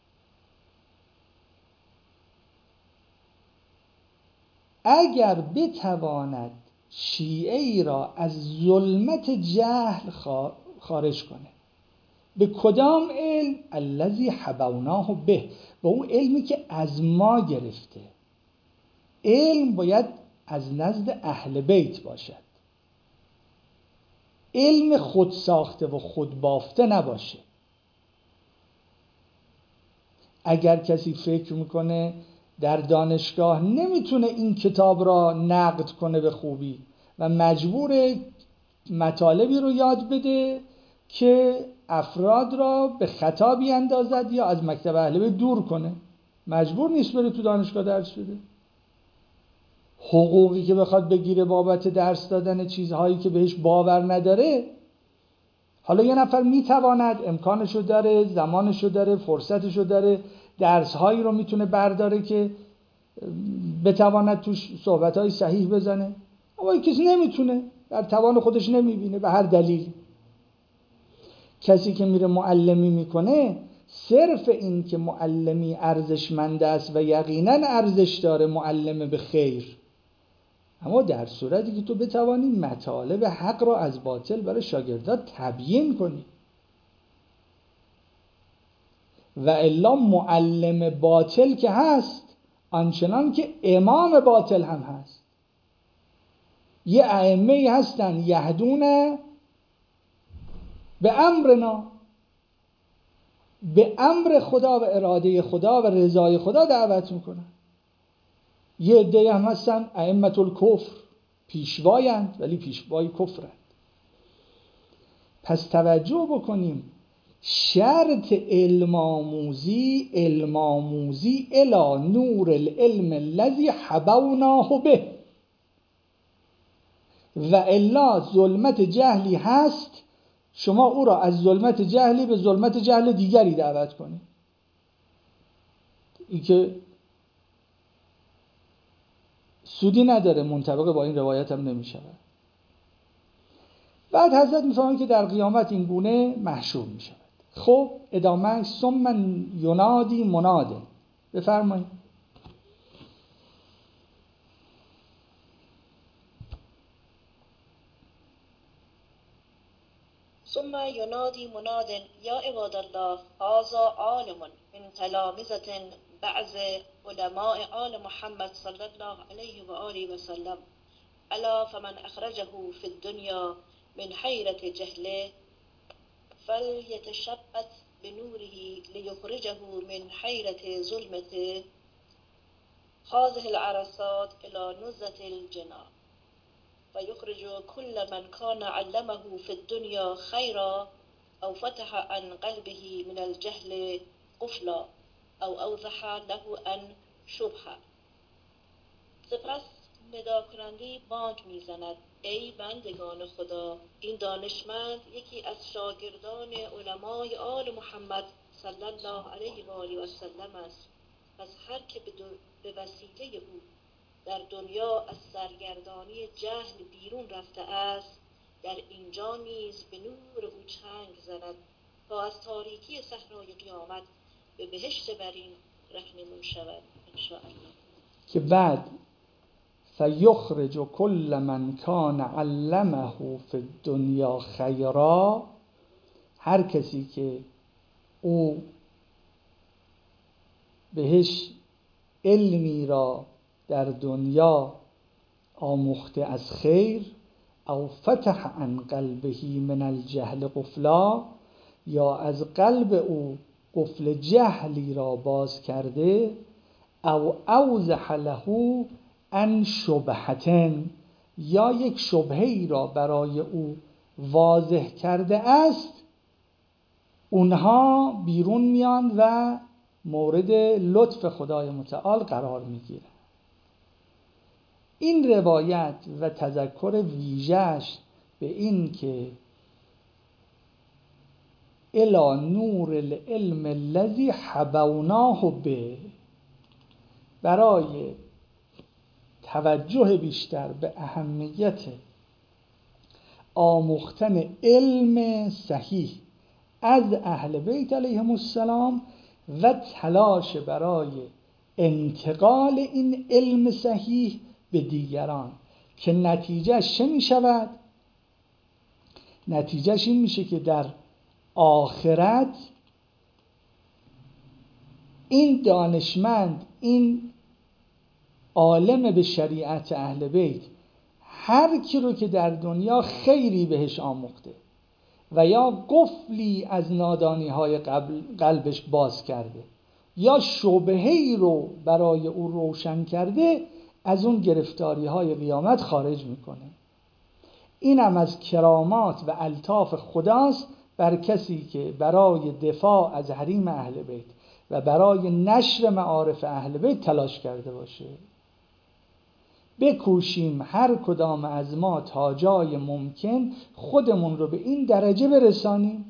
اگر بتواند شیعه ای را از ظلمت جهل خارج کنه، به کدام علم؟ الذی حبوناه به، به اون علمی که از ما گرفته. علم باید از نزد اهل بیت باشد، علم خود ساخته و خود بافته نباشه. اگر کسی فکر میکنه در دانشگاه نمیتونه این کتاب را نقد کنه به خوبی و مجبور مطالبی رو یاد بده که افراد را به خطا بیاندازد یا از مکتب اهل بیت دور کنه، مجبور نیست بره تو دانشگاه درس بده. حقوقی که بخواد بگیره بابت درس دادن چیزهایی که بهش باور نداره، حالا یه نفر میتواند، امکانشو داره، زمانشو داره، فرصتشو داره، درسهایی رو میتونه برداره که بتواند توش صحبتهای صحیح بزنه، اما کسی نمیتونه، در توان خودش نمیبینه به هر دلیل. کسی که میره معلمی میکنه، صرف این که معلمی ارزشمند است و یقینا ارزش داره معلم به خیر، اما در صورتی که تو بتوانی مطالب حق را از باطل برای شاگردات تبیین کنی. و الا معلم باطل که هست، آنچنان که امام باطل هم هست. یه ائمه هستن یهدون به امرنا، به امر خدا و اراده خدا و رضای خدا دعوت میکنن. یه عده هم هستن ائمه الکفر، پیشوایند ولی پیشوای کفرند. پس توجه بکنیم، شرط علم آموزی علم آموزی الی نور العلم الذی حبوناه به، و الا ظلمت جهلی هست شما او را از ظلمت جهلی به ظلمت جهل دیگری دعوت کنید. این که سودی نداره، منطبق با این روایت هم نمی شود. بعد حضرت میفرماید که در قیامت این گونه محشور می شود. خب ادامه ثم ینادی مناد، بفرمایید. ثم ینادی مناد یا عباد الله هذا عالم من تلامذة بعض علماء آل محمد صلی الله علیه و آله و سلم الا فمن اخرجه فی الدنیا من حیرة جهله فلیتشبث بنوره لیخرجه من حیرة ظلمته هذه العرصات الى نزة الجنان فيخرج كل من كان علمه في الدنيا خيرا أو فتح عن قلبه من الجهل قفلا أو أوضح له عن شبهة. سپس ندا کننده بانگ میزند ای بندگان خدا، این دانشمند یکی از شاگردان علمای آل محمد صلی الله علیه و آله و سلم است. پس هر که به وسیله او در دنیا از سرگردانی جهل بیرون رفته است، در اینجا نیز به نور او چنگ زند تا از تاریکی صحرای قیامت به بهشت برین رهنمون شود انشاءالله. که بعد فیخرج کل من کان علمه فی الدنیا خیرا، هر کسی که او بهش علمی را در دنیا آموخته از خیر، او فتح عن قلبه من الجهل قفلا، یا از قلب او قفل جهلی را باز کرده، او اوضح له عن شبهة، یا یک شبهه‌ای را برای او واضح کرده است، اونها بیرون میان و مورد لطف خدای متعال قرار میگیرن. این روایت و تذکر ویژه‌اش به این که الی نور العلم الذی حبوناه به، برای توجه بیشتر به اهمیت آموختن علم صحیح از اهل بیت علیهم السلام و تلاش برای انتقال این علم صحیح به دیگران، که نتیجهش چه می شود؟ نتیجهش این میشه که در آخرت این دانشمند، این عالم به شریعت اهل بیت، هر کی رو که در دنیا خیری بهش آموخته و یا قفلی از نادانی های قلبش باز کرده یا شبهه‌ای رو برای او روشن کرده، از اون گرفتاری های قیامت خارج میکنه. اینم از کرامات و الطاف خداست بر کسی که برای دفاع از حریم اهل بیت و برای نشر معارف اهل بیت تلاش کرده باشه. بکوشیم هر کدام از ما تا جای ممکن خودمون رو به این درجه برسانیم.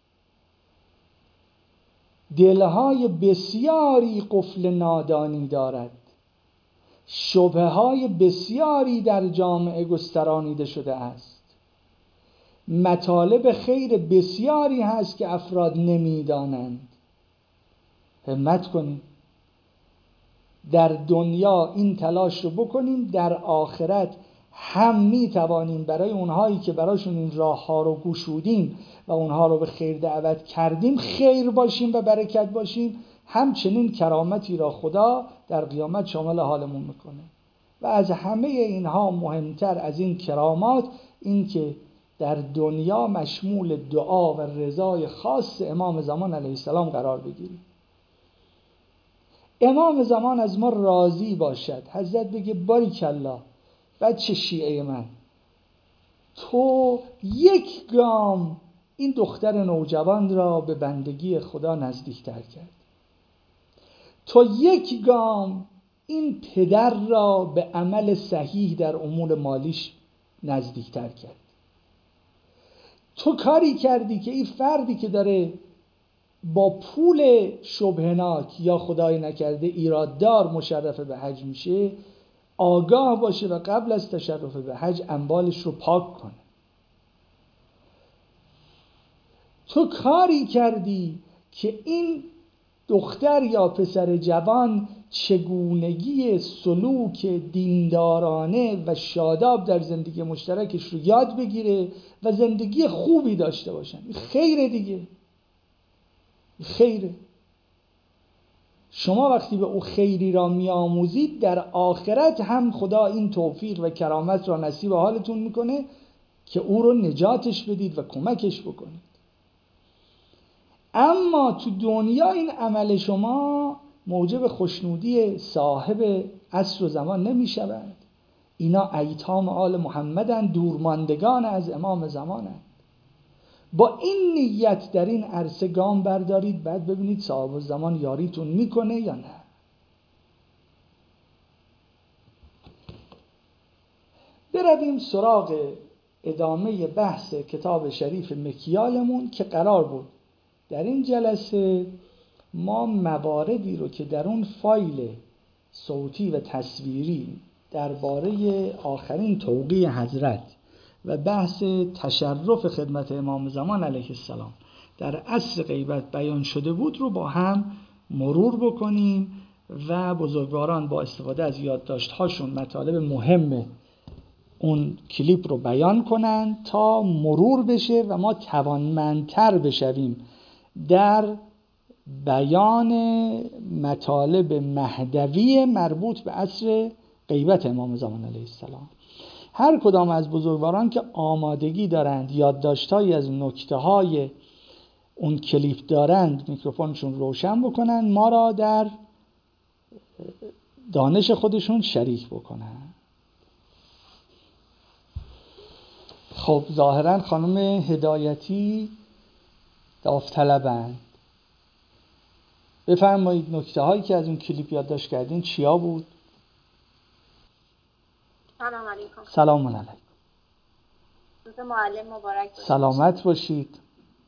دلهای بسیاری قفل نادانی دارد، شبهه های بسیاری در جامعه گسترانیده شده است، مطالب خیر بسیاری هست که افراد نمیدانند. همت کنیم در دنیا این تلاش رو بکنیم، در آخرت هم می توانیم برای اونهایی که براشون این راه ها رو گشودیم و اونها رو به خیر دعوت کردیم خیر باشیم و برکت باشیم، همچنین کرامتی را خدا در قیامت شامل حالمون میکنه. و از همه اینها مهمتر از این کرامات این که در دنیا مشمول دعا و رضای خاص امام زمان علیه السلام قرار بگیریم. امام زمان از ما راضی باشد، حضرت بگه باریکالله بچه شیعه من، تو یک گام این دختر نوجوان را به بندگی خدا نزدیکتر کرد، تو یک گام این پدر را به عمل صحیح در امور مالیش نزدیکتر کرد، تو کاری کردی که این فردی که داره با پول شبهناک یا خدای نکرده ایراددار مشرف به حج میشه، آگاه باشه و قبل از تشرف به حج اموالش رو پاک کنه. تو کاری کردی که این دختر یا پسر جوان چگونگی سلوک دیندارانه و شاداب در زندگی مشترکش رو یاد بگیره و زندگی خوبی داشته باشن. خیره دیگه، خیره. شما وقتی به او خیری را میآموزید در آخرت هم خدا این توفیق و کرامت را نصیب حالتون میکنه که او رو نجاتش بدید و کمکش بکنید. اما تو دنیا این عمل شما موجب خوشنودی صاحب عصر و زمان نمی شود. اینا ایتام آل محمدن، دورماندگان از امام زمانن. با این نیت در این عرصه گام بردارید، بعد ببینید صاحب الزمان یاریتون میکنه یا نه. برویم سراغ ادامه بحث کتاب شریف مکیالمون که قرار بود در این جلسه ما مواردی رو که در اون فایل صوتی و تصویری درباره آخرین توقیع حضرت و بحث تشرف خدمت امام زمان علیه السلام در عصر غیبت بیان شده بود رو با هم مرور بکنیم و بزرگواران با استفاده از یادداشت‌هاشون مطالب مهم اون کلیپ رو بیان کنن تا مرور بشه و ما توانمندتر بشویم در بیان مطالب مهدوی مربوط به عصر غیبت امام زمان علیه السلام. هر کدام از بزرگواران که آمادگی دارند یادداشت‌هایی از نکته‌های اون کلیپ دارند میکروفونشون روشن بکنن، ما را در دانش خودشون شریک بکنن. خب ظاهراً خانم هدایتی داوطلبند. بفرمایید نکته هایی که از اون کلیپ یادداشت کردین چیا بود؟ سلام علیکم. سلام علیکم. روز معلم مبارک باشید. سلامت باشید.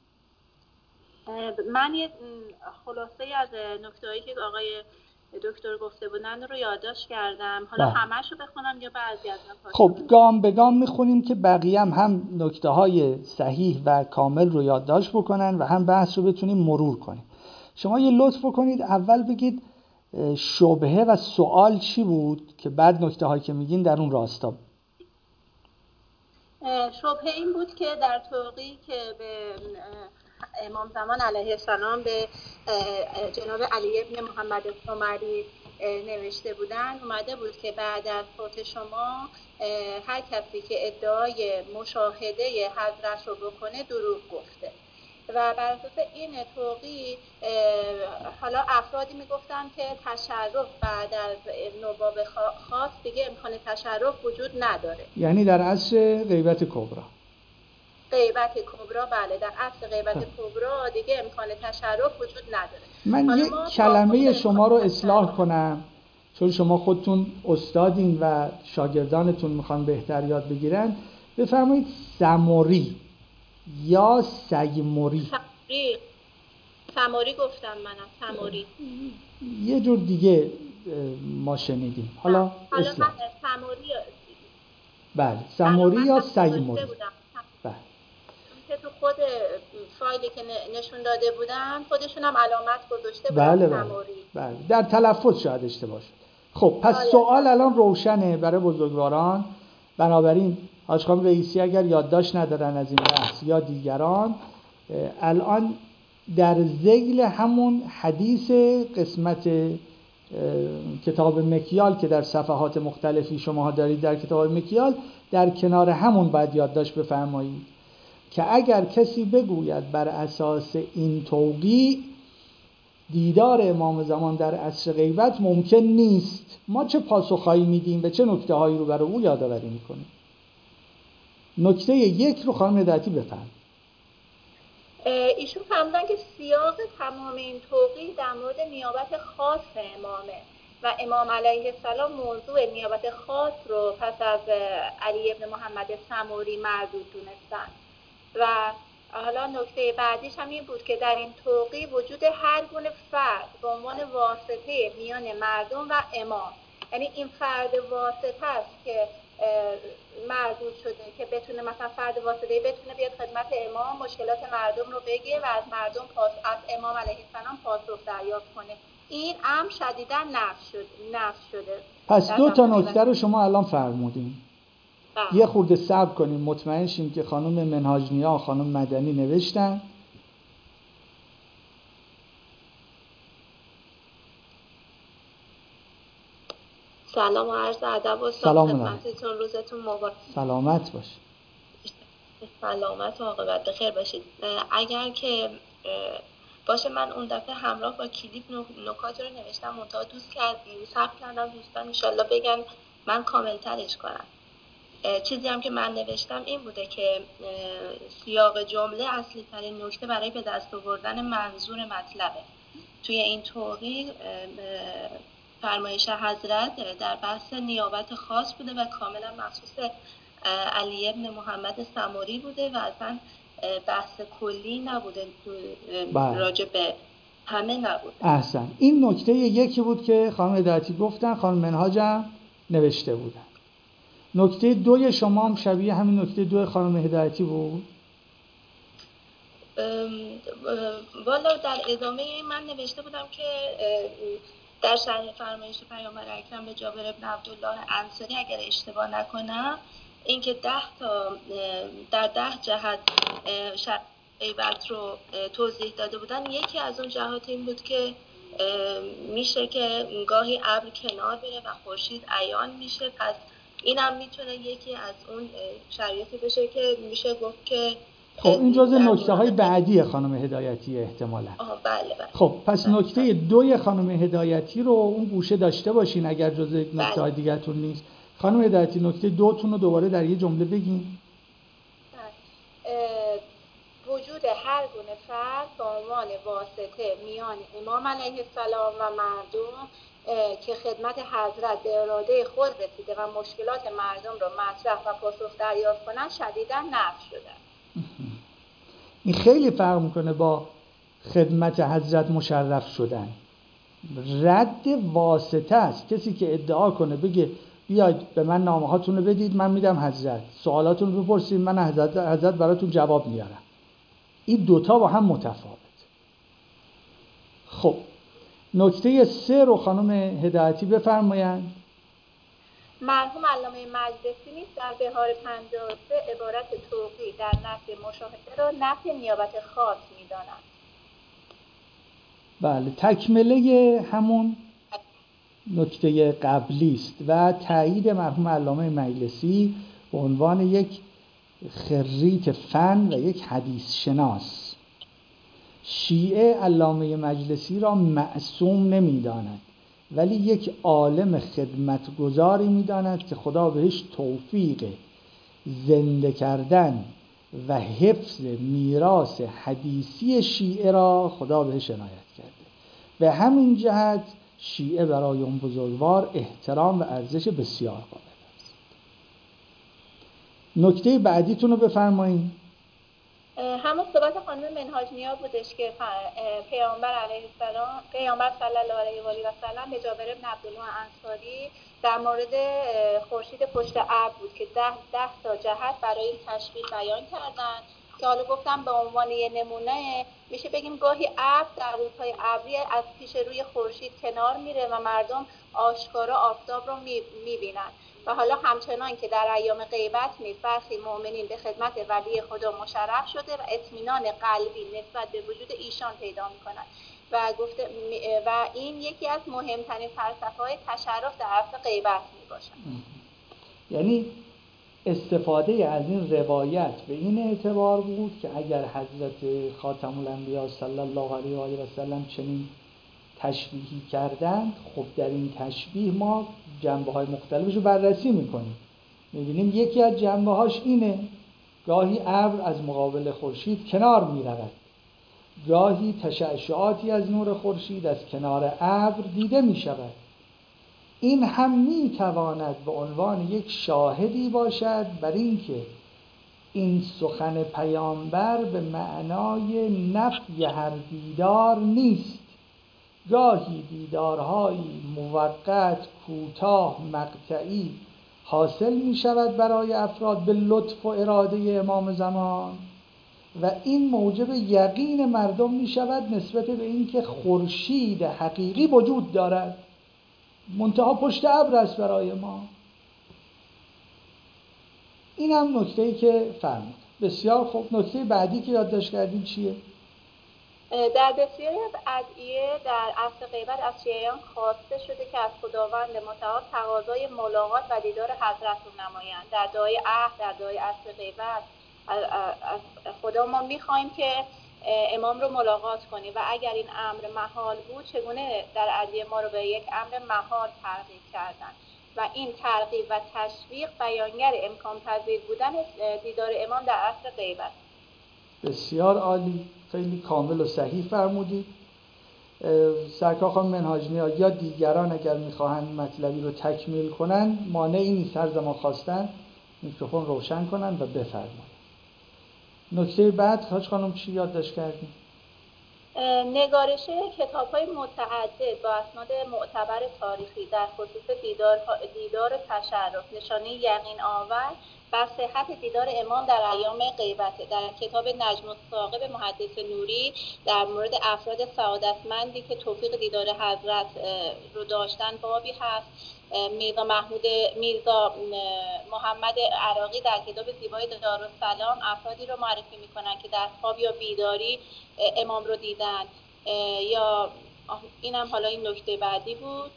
من یه خلاصه از نکته‌هایی که آقای دکتر گفته بودن رو یادداشت کردم. حالا بله. همه‌شو بخونم یا بعضی از اونها؟ خب گام به گام میخونیم که بقیه هم, هم نکته های صحیح و کامل رو یادداشت بکنن و هم بحث رو بتونیم مرور کنیم. شما یه لطف بکنید اول بگید شبهه و سوال چی بود که بعد نکته هایی که میگین در اون راستا. شبهه این بود که در توقیعی که به امام زمان علیه السلام به جناب علی ابن محمد عمری نوشته بودن، اومده بود که بعد از فوت شما هر کسی که ادعای مشاهده حضرت رو بکنه دروغ گفته و بر اساس این توقیع حالا افرادی میگفتن که تشرف بعد از نوباب خاص دیگه امکان تشرف وجود نداره، یعنی در عصر غیبت کبرا. غیبت کبرا بله، در عصر غیبت کبرا دیگه امکان تشرف وجود نداره. من یک کلمه شما رو اصلاح کنم چون شما خودتون استادین و شاگردانتون میخوان بهتر یاد بگیرن. بفرمایید سموری یا سیموری. سموری سموری گفتم منم سموری. یه جور دیگه ما شنیدیم. حالا حالا اصلاح. من سموری بله سموری یا سیموری. بله. که تو خود فایلی که نشون داده بودم خودشون هم علامت گذاشته بودن. بله بله. سموری. بله در تلفظ شاید اشتباه شد. خب پس آیا سوال الان روشنه برای بزرگواران. بنابراین حاج خانم رئیسی اگر یادداشت ندارن از این بحث یا دیگران، الان در ذیل همون حدیث قسمت کتاب مکیال که در صفحات مختلفی شما دارید در کتاب مکیال، در کنار همون باید یادداشت بفرمایید که اگر کسی بگوید بر اساس این توقیع دیدار امام زمان در عصر غیبت ممکن نیست، ما چه پاسخهایی میدیم و چه نکته هایی رو برای او یادآوری میکنیم؟ نکته یک رو خانم هدایتی بفرمایید. ایشون فرمودن که سیاق تمام این توقیع در مورد نیابت خاص امامه و امام علیه السلام موضوع نیابت خاص رو پس از علی ابن محمد سموری مردود دونستن و حالا نکته بعدیش هم این بود که در این توقیع وجود هر گونه فرد به عنوان واسطه میان مردم و امام یعنی این فرد واسطه است که مردود شده که بتونه مثلا فرد واسطه‌ای بتونه بیاد خدمت امام مشکلات مردم رو بگه و از مردم پاس از امام علیه السلام پاسخ دریافت کنه. این امر شدیداً نفی شد نفی شده. پس دو تا نکته رو شما الان فرمودین. بله. یه خورده صبر کنیم مطمئن شیم که خانم منهاج نیا و خانم مدنی نوشتن. سلام و عرض ادب و سلام خدمتتون، روزتون مبارک. سلامت باش. سلامت و عاقبت بخیر باشید. اگر که باشه من اون دفعه همراه با کلیپ نکات رو نوشتم منتها دوست کردیم ثبت کردم دوستان انشالله بگن من کامل ترش کنم. چیزی هم که من نوشتم این بوده که سیاق جمله اصلی ترین نکته برای به دست آوردن منظور مطلبه. توی این توقیع فرمایش حضرت در بحث نیابت خاص بوده و کاملا مخصوص علی ابن محمد سمری بوده و اصلا بحث کلی نبوده راجع به همه نبوده. احسن. این نکته یکی بود که خانم هدایتی گفتن، خانم منهاج هم نوشته بودن. نکته دوی شما هم شبیه همین نکته دوی خانم هدایتی بود؟ والا در ادامه این من نوشته بودم که در شرح فرمایش پیامبر اکرم به جابر ابن عبدالله انصاری اگر اشتباه نکنم این که ده تا در ده جهت شرح غیبت رو توضیح داده بودن. یکی از اون جهات این بود که میشه که گاهی ابر کنار بره و خورشید عیان میشه، پس اینم میتونه یکی از اون شرایطی بشه که میشه گفت که خب این جزء نکته‌های بعدی خانم هدایتی احتمالاً. آها بله بله. خب پس نکته دوی خانم هدایتی رو اون گوشه داشته باشین اگر جزء نکته‌های دیگه‌تون نیست. خانم هدایتی نکته دوتون رو دوباره در یه جمله بگین. وجود هر گونه فرد به عنوان واسطه میان امام علیه السلام و مردم که خدمت حضرت به اراده خود رسیده و مشکلات مردم رو مطرح و پاسخ دریافت کنن شدیداً نفی شده. این خیلی فرق میکنه با خدمت حضرت مشرف شدن. رد واسطه است. کسی که ادعا کنه بگه بیاید به من نامه هاتون رو بدید من میدم حضرت، سوالاتون رو بپرسید من حضرت, حضرت براتون جواب میارم، این دوتا با هم متفاوت. خب نکته سه رو خانم هدایتی بفرمایند. مرحوم علامه مجلسی نیز در بهار پنجاه و سه عبارت توقیع در نفی مشاهده را نفی نیابت خاص می‌دانند. بله تکمله همون نکته قبلی است و تایید مرحوم علامه مجلسی به عنوان یک خریت فن و یک حدیث شناس. شیعه علامه مجلسی را معصوم نمی‌داند ولی یک عالم خدمتگزاری می‌داند که خدا بهش توفیق زنده کردن و حفظ میراث حدیثی شیعه را خدا بهش عنایت کرده. به همین جهت شیعه برای اون بزرگوار احترام و ارزش بسیار قائل است. نکته بعدیتون رو بفرمایید. همون صحبت خانم منهاج نیا بودش که پیامبر علیه السلام پیامبر صلی الله علیه و آله و سلم به جابر بن عبدالله انصاری در مورد خورشید پشت ابر بود که ده ده تا جهت برای تشبیه بیان کردن که حالا گفتم به عنوان یه نمونه میشه بگیم گاهی ابر در روزهای ابری از پیش روی خورشید کنار میره و مردم آشکارا آفتاب رو میبینن و حالا همچنان که در ایام غیبت نیز برخی مؤمنین به خدمت ولی خدا مشرف شده و اطمینان قلبی نسبت به وجود ایشان پیدا میکنن و گفته و این یکی از مهمترین فلسفه‌های تشرف در عصر غیبت میباشد. یعنی استفاده از این روایت به این اعتبار بود که اگر حضرت خاتم الانبیا صلی الله علیه و آله و سلم چنین تشبیهی کردند، خب در این تشبیه ما جنبه‌های مختلفش رو بررسی می‌کنیم. می‌بینیم یکی از جنبه‌هاش اینه گاهی ابر از مقابل خورشید کنار می‌رود، گاهی تشعشعاتی از نور خورشید از کنار ابر دیده می‌شود. این هم می‌تواند به عنوان یک شاهدی باشد بر اینکه این سخن پیامبر به معنای نفی هر دیدار نیست، گاهی دیدارهایی موقت، کوتاه، مقطعی حاصل می شود برای افراد به لطف و اراده امام زمان و این موجب یقین مردم می شود نسبت به اینکه خورشید حقیقی وجود دارد، منتها پشت ابر است برای ما. این هم نکته‌ای که فرمود. بسیار خوب. نکته بعدی که یادداشت کردیم چیه؟ در بسیاری از ادعیه در عصر غیبت از شیعیان خواسته شده که از خداوند متعال تقاضای ملاقات و دیدار حضرت رو نمایند. در دعای عهد، در دعای عصر غیبت از خدا ما میخوایم که امام رو ملاقات کنیم و اگر این امر محال بود چگونه در ادعیه ما رو به یک امر محال ترغیب کردن و این ترغیب و تشویق بیانگر امکان پذیر بودن دیدار امام در عصر غیبت. بسیار عالی، خیلی کامل و صحیح فرمودید. سرکار خانم منهاج نیا یا دیگران اگر میخواهند مطلبی رو تکمیل کنن مانعی نیست، هر زمان خواستن میکروفون روشن کنن و بفرمایید. نکته بعد حاج خانم چی یادداشت کردیم؟ نگارش کتاب‌های متعدد با اسناد معتبر تاریخی در خصوص دیدار دیدار تشرف نشانه یقین آور بر صحت دیدار امام در ایام غیبت. در کتاب نجم الثاقب محدث نوری در مورد افراد سعادتمندی که توفیق دیدار حضرت رو داشتن بابی هست. میرزا محمود میرزا محمد عراقی در کتاب زیبای دارالسلام افرادی رو معرفی میکنن که در خواب یا بیداری امام رو دیدن. یا اینم حالا این نکته بعدی بود.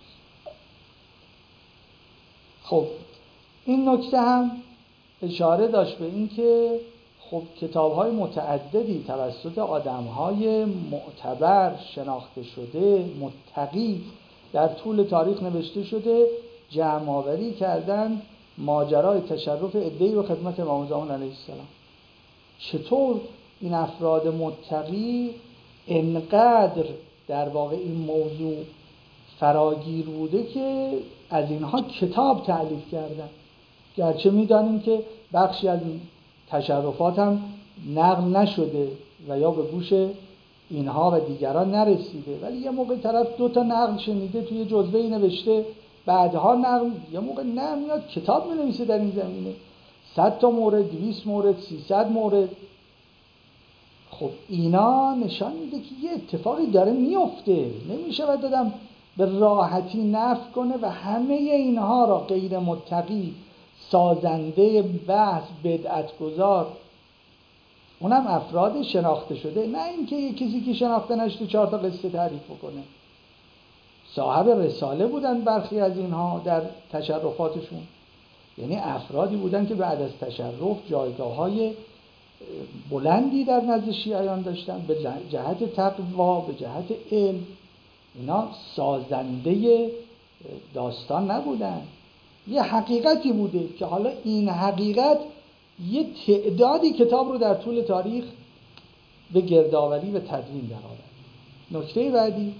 خب این نکته هم اشاره داشت به این که خب کتاب‌های متعددی توسط آدم‌های معتبر شناخته شده متقی در طول تاریخ نوشته شده، جمع‌آوری کردن ماجرای تشرف عده‌ای به خدمت امام زمان علیه السلام. چطور این افراد متقی انقدر در واقع این موضوع فراگیر بوده که از اینها کتاب تألیف کردن، گرچه می‌دانیم که بخشی از این تشرفات هم نقل نشده و یا به گوش اینها و دیگران نرسیده، ولی یه موقع طرف دو تا نقل شنیده توی جزوه‌ای نوشته، بعدها نقل یه موقع نه میاد کتاب می‌نویسه در این زمینه، صد تا مورد، دویست مورد، سیصد مورد. خب اینا نشان میده که یه اتفاقی داره میفته، نمیشه بعد دادم به راحتی نفی کنه و همه اینها را غیر متقی، سازنده بحث، بدعت‌گذار، اونم افراد شناخته شده، نه اینکه یه کسی که شناخته نشده چهار تا قصه تعریف بکنه. صاحب رساله بودن برخی از اینها در تشرفاتشون، یعنی افرادی بودن که بعد از تشرف جایگاه‌های بلندی در نزد شیعیان داشتن به جهت تقوا، به جهت علم. اینا سازنده داستان نبودن، یه حقیقتی بوده که حالا این حقیقت یه تعدادی کتاب رو در طول تاریخ به گردآوری و تدوین درآورد. نکته بعدی،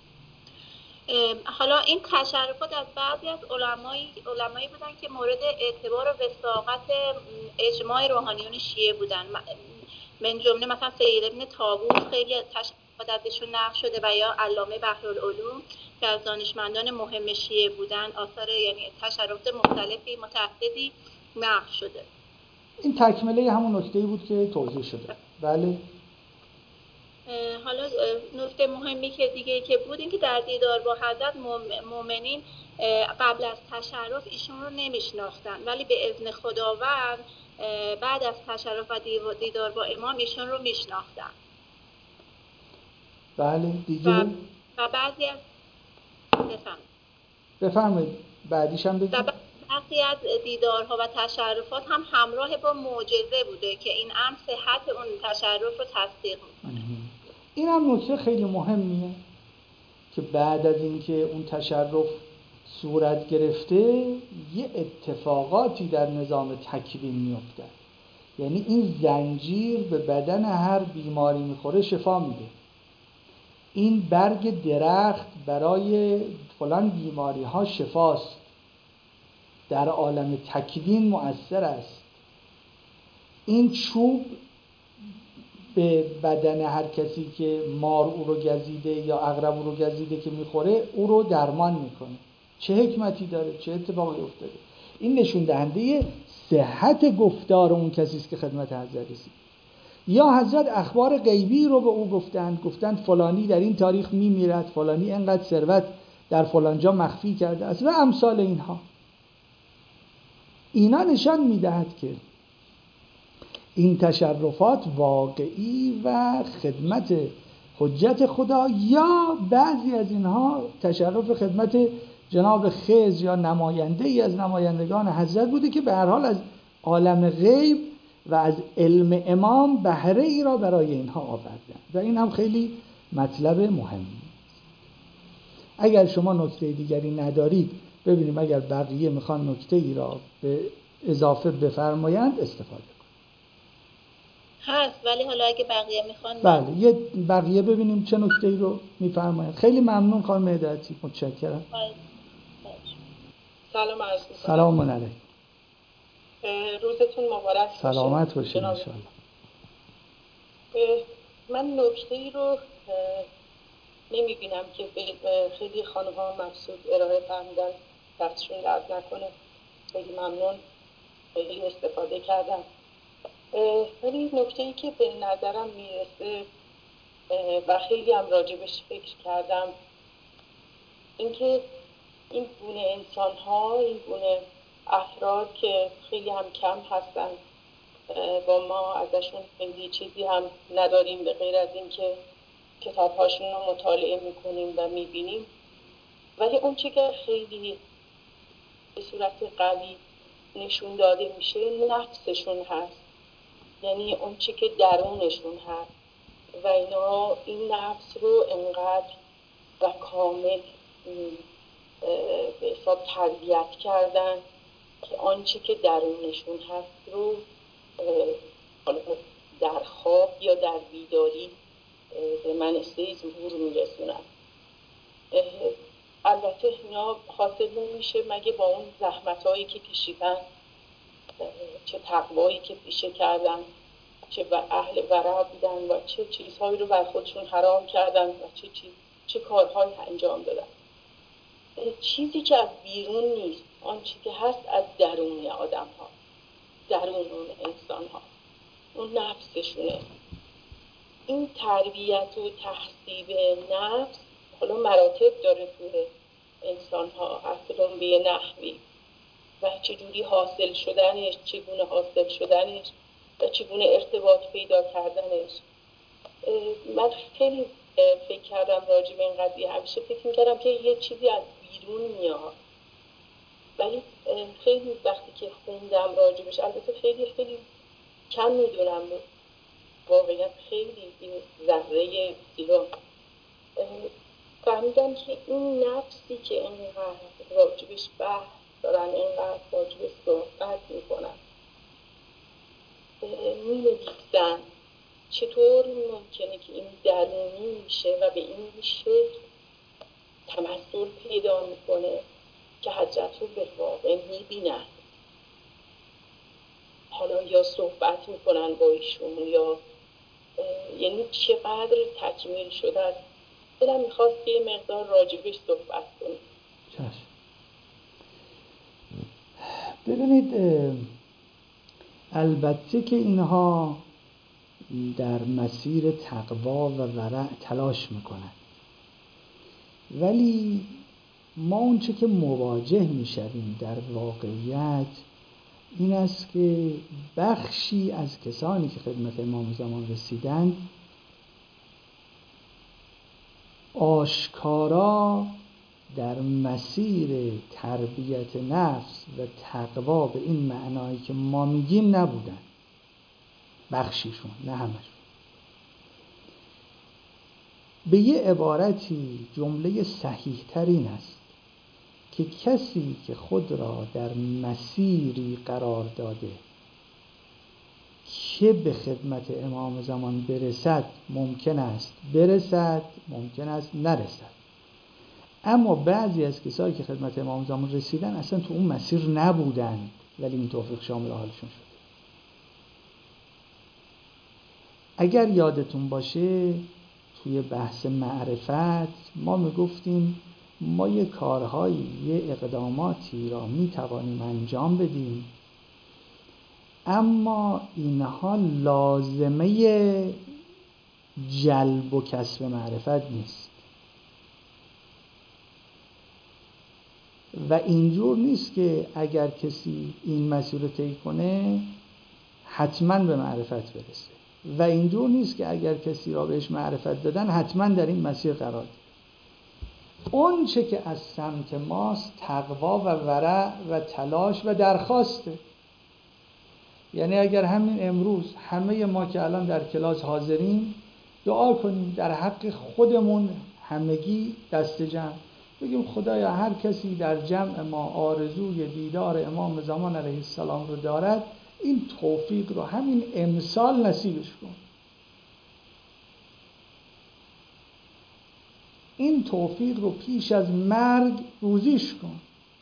حالا این تشرفات از بعضی از علمایی علمایی بودن که مورد اعتبار و وثاقت اجماع روحانیون شیعه بودن. من جمله مثلا سید ابن طاووس خیلی تشرفات ازشون نقل شده و یا علامه بحرالعلوم که از دانشمندان مهم شیعه بودن آثار یعنی تشرفات مختلفی متعددی نقل شده. این تکمله همون نکته‌ای بود که توضیح شده. بله. حالا نکته مهمی که دیگه که بود این که در دیدار با حضرت مؤمنین قبل از تشرف ایشون رو نمیشناختن، ولی به اذن خداوند بعد از تشرف و دیدار با امام ایشون رو میشناختن. بله دیگه. و, و بعضی از بفهم بفهمید بعدیش هم بگید. بعضی از دیدارها و تشرفات هم همراه با معجزه بوده که این امر صحت اون تشرف رو تصدیق میکنه. این هم نکته خیلی مهمیه که بعد از اینکه اون تشرف صورت گرفته یه اتفاقاتی در نظام تکوین میفته، یعنی این زنجیر به بدن هر بیماری میخوره شفا میده. این برگ درخت برای فلان بیماری ها شفاست، در عالم تکوین مؤثر است. این چوب به بدن هر کسی که مار او رو گزیده یا عقرب او رو گزیده که میخوره او رو درمان میکنه. چه حکمتی داره، چه اتفاقی افتاده. این نشون دهنده صحت گفتار اون کسی است که خدمت حضرت رسید. یا حضرت اخبار غیبی رو به او گفتند، گفتند فلانی در این تاریخ میمیرد، فلانی انقدر ثروت در فلان جا مخفی کرده است و امثال اینها. اینا نشان میدهد که این تشرفات واقعی و خدمت حجت خدا، یا بعضی از اینها تشرف خدمت جناب خضر یا نماینده ای از نمایندگان حضرت بوده که به هر حال از عالم غیب و از علم امام بهره ای را برای اینها آوردن و این هم خیلی مطلب مهمی. اگر شما نکته دیگری ندارید ببینیم اگر بقیه میخوان نکته ای را به اضافه بفرمایند استفاده کنید. هست ولی حالا اگه بقیه میخوان بله یه بقیه ببینیم چه نکته ای رو میفرمایند. خیلی ممنون خانم هدایتی، متشکرم. سلام عرض می‌کنم. سلام علیکم. روزتون مبارک باشه. سلامت باشید ان شاء الله. من نکته ای رو نمیبینم که خیلی خانم ها مبسوط ارائه فرمودن، دستشون درد نکنه. خیلی ممنون، خیلی استفاده کردم. ولی نکته ای که به نظرم میرسه و خیلی هم راجبش فکر کردم اینکه این گونه انسان ها، این گونه افراد که خیلی هم کم هستن و ما ازشون خیلی چیزی هم نداریم به غیر از این که کتاب هاشون رو مطالعه میکنیم و میبینیم، ولی اون چی که خیلی به صورت قوی نشون داده میشه نفسشون هست، یعنی اون چی که درونشون هست و اینا این نفس رو انقدر و کامل به حساب تربیت کردن که آنچه که درونشون هست رو در خواب یا در بیداری به منصه ظهور میرسونن. البته اینا حاصل نمیشه مگه با اون زحمتایی که کشیدن، چه تقوایی که پیشه کردن، چه اهل ورع بودن و چه چیزهایی رو بر خودشون حرام کردن و چه چیز چه کارهایی انجام دادن. چیزی که از بیرون نیست، آنچه که هست از درون آدم ها، درون اون انسان ها، اون نفسشونه. این تربیت و تحصیب نفس حالا مراتب داره توی انسان ها، اصلا به نحوی و چجوری حاصل شدنش، چگونه حاصل شدنش و چگونه ارتباط پیدا کردنش. من خیلی فکر کردم راجع به این قضیه، همیشه فکر میکردم که یه چیزی از بیرون میاد، ولی خیلی وقتی که خوندم راجبش، البته خیلی خیلی کم میدونم واقعیت، خیلی این ذره سیرم فهمیدم که این نفسی که اینقدر راجبش بحث دارن، اینقدر راجبش صحبت میکنن، مینویسن، چطور ممکنه که این درونی میشه و به این شکل تمثل پیدا میکنه که حضرت رو به واقع میبینن. حالا یا صحبت میکنن با ایشون یا یعنی چقدر تکمیل شده است. دلم میخواست که یه مقدار راجبش صحبت کنیم. چشم. ببینید البته که اینها در مسیر تقوا و ورع تلاش میکنن، ولی ما اونچه که مواجه میشویم در واقعیت این است که بخشی از کسانی که خدمت امام زمان رسیدند آشکارا در مسیر تربیت نفس و تقوا به این معنایی که ما میگیم نبودن. بخشیشون، نه همشون. به یه عبارتی جمله صحیح ترین است که کسی که خود را در مسیری قرار داده که به خدمت امام زمان برسد، ممکن است برسد، ممکن است نرسد. اما بعضی از کسایی که خدمت امام زمان رسیدن اصلا تو اون مسیر نبودن، ولی این توفیق شامل حالشون شد. اگر یادتون باشه توی بحث معرفت ما میگفتیم ما یه کارهایی، یه اقداماتی را میتوانیم انجام بدیم، اما اینها لازمه جلب و کسب معرفت نیست و اینجور نیست که اگر کسی این مسیر رو طی کنه حتما به معرفت برسه و اینجور نیست که اگر کسی را بهش معرفت دادن حتما در این مسیر قرار گیره. اون چه که از سمت ماست تقوا و ورع و تلاش و درخواسته. یعنی اگر همین امروز همه ما که الان در کلاس حاضریم دعا کنیم در حق خودمون همگی دست جمع بگیم خدایا هر کسی در جمع ما آرزوی دیدار امام زمان علیه السلام رو دارد این توفیق رو همین امسال نصیبش کن، این توفیق رو پیش از مرگ روزیش کن،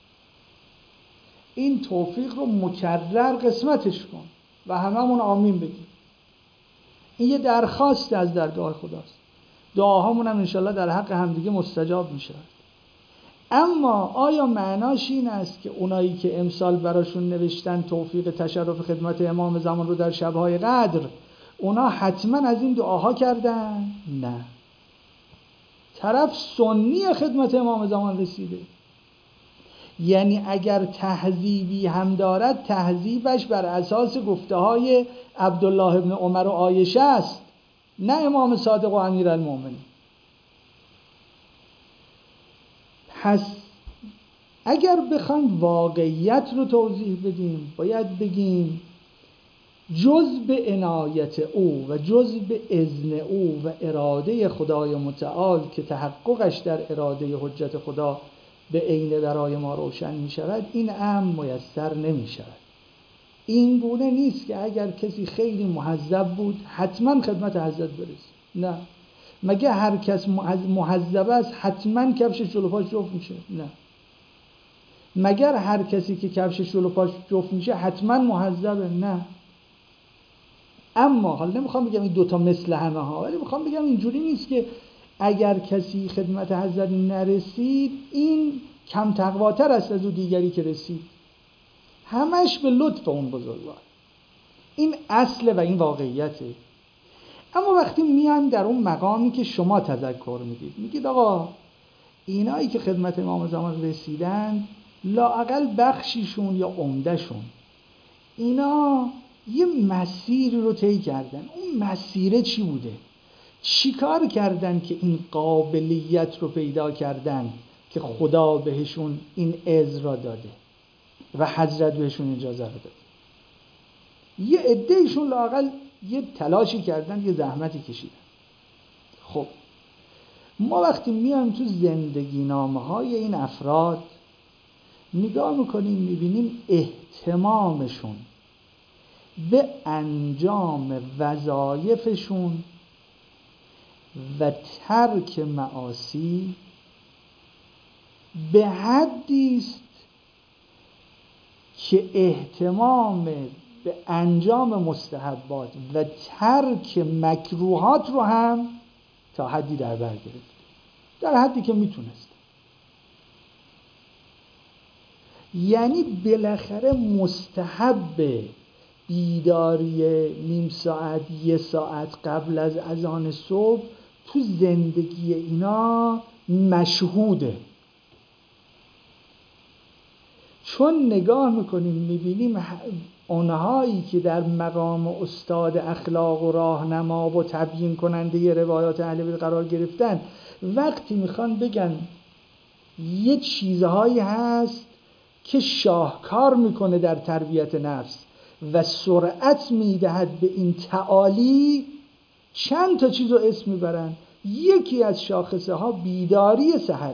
این توفیق رو مکرر قسمتش کن و هممون آمین بگیم. این یه درخواست از درگاه خداست. دعاهامون هم انشالله در حق همدیگه مستجاب میشه. اما آیا معناش این است که اونایی که امسال براشون نوشتن توفیق تشرف خدمت امام زمان رو در شب‌های قدر اونا حتما از این دعاها کردن؟ نه. طرف سنی خدمت امام زمان رسیده، یعنی اگر تهذیبی هم دارد تهذیبش بر اساس گفته های عبدالله ابن عمر و عایشه است، نه امام صادق و امیرالمومنین. پس اگر بخوایم واقعیت رو توضیح بدیم باید بگیم جز به عنایت او و جز به اذن او و اراده خدای متعال که تحققش در اراده حجت خدا به عین برای ما روشن می شود این امر میسر نمی شود. این گونه نیست که اگر کسی خیلی مهذب بود حتما خدمت حضرت برسه. نه. مگه هر کس مهذب است حتما کفش جلو پاش جفت میشه؟ نه. مگر هر کسی که کفش جلو پاش جفت میشه حتما مهذبه؟ نه. اما حالا نمیخوام بگم این دوتا مثل همه ها، ولی میخوام بگم اینجوری نیست که اگر کسی خدمت حضرت نرسید این کم تقواتر است از اون دیگری که رسید. همش به لطف اون بزرگوار. این اصل و این واقعیته. اما وقتی میایم در اون مقامی که شما تذکر میدید، میگید آقا اینایی که خدمت امام زمان رسیدن لااقل بخشیشون یا عمدهشون اینا یه مسیر رو طی کردن. اون مسیره چی بوده؟ چی کار کردن که این قابلیت رو پیدا کردن که خدا بهشون این عز را داده و حضرت بهشون اجازه را داده؟ یه عده‌ایشون لااقل یه تلاشی کردن، یه زحمتی کشیدن. خب ما وقتی میایم تو زندگی نامه های این افراد نگاه میکنیم میبینیم اهتمامشون به انجام وظایفشون و ترک معاصی به حدی است که اهتمام به انجام مستحبات و ترک مکروهات رو هم تا حدی در بر گرفت، در حدی که میتونست. یعنی بالاخره مستحب بیداری نیم ساعت یه ساعت قبل از اذان صبح تو زندگی اینا مشهوده. چون نگاه میکنیم میبینیم اونهایی که در مقام استاد اخلاق و راهنما و تبیین کننده روایات اهل بیت قرار گرفتن وقتی میخوان بگن یه چیزهایی هست که شاهکار میکنه در تربیت نفس و سرعت میدهد به این تعالی، چند تا چیز رو اسم میبرن. یکی از شاخصه ها بیداری سحره.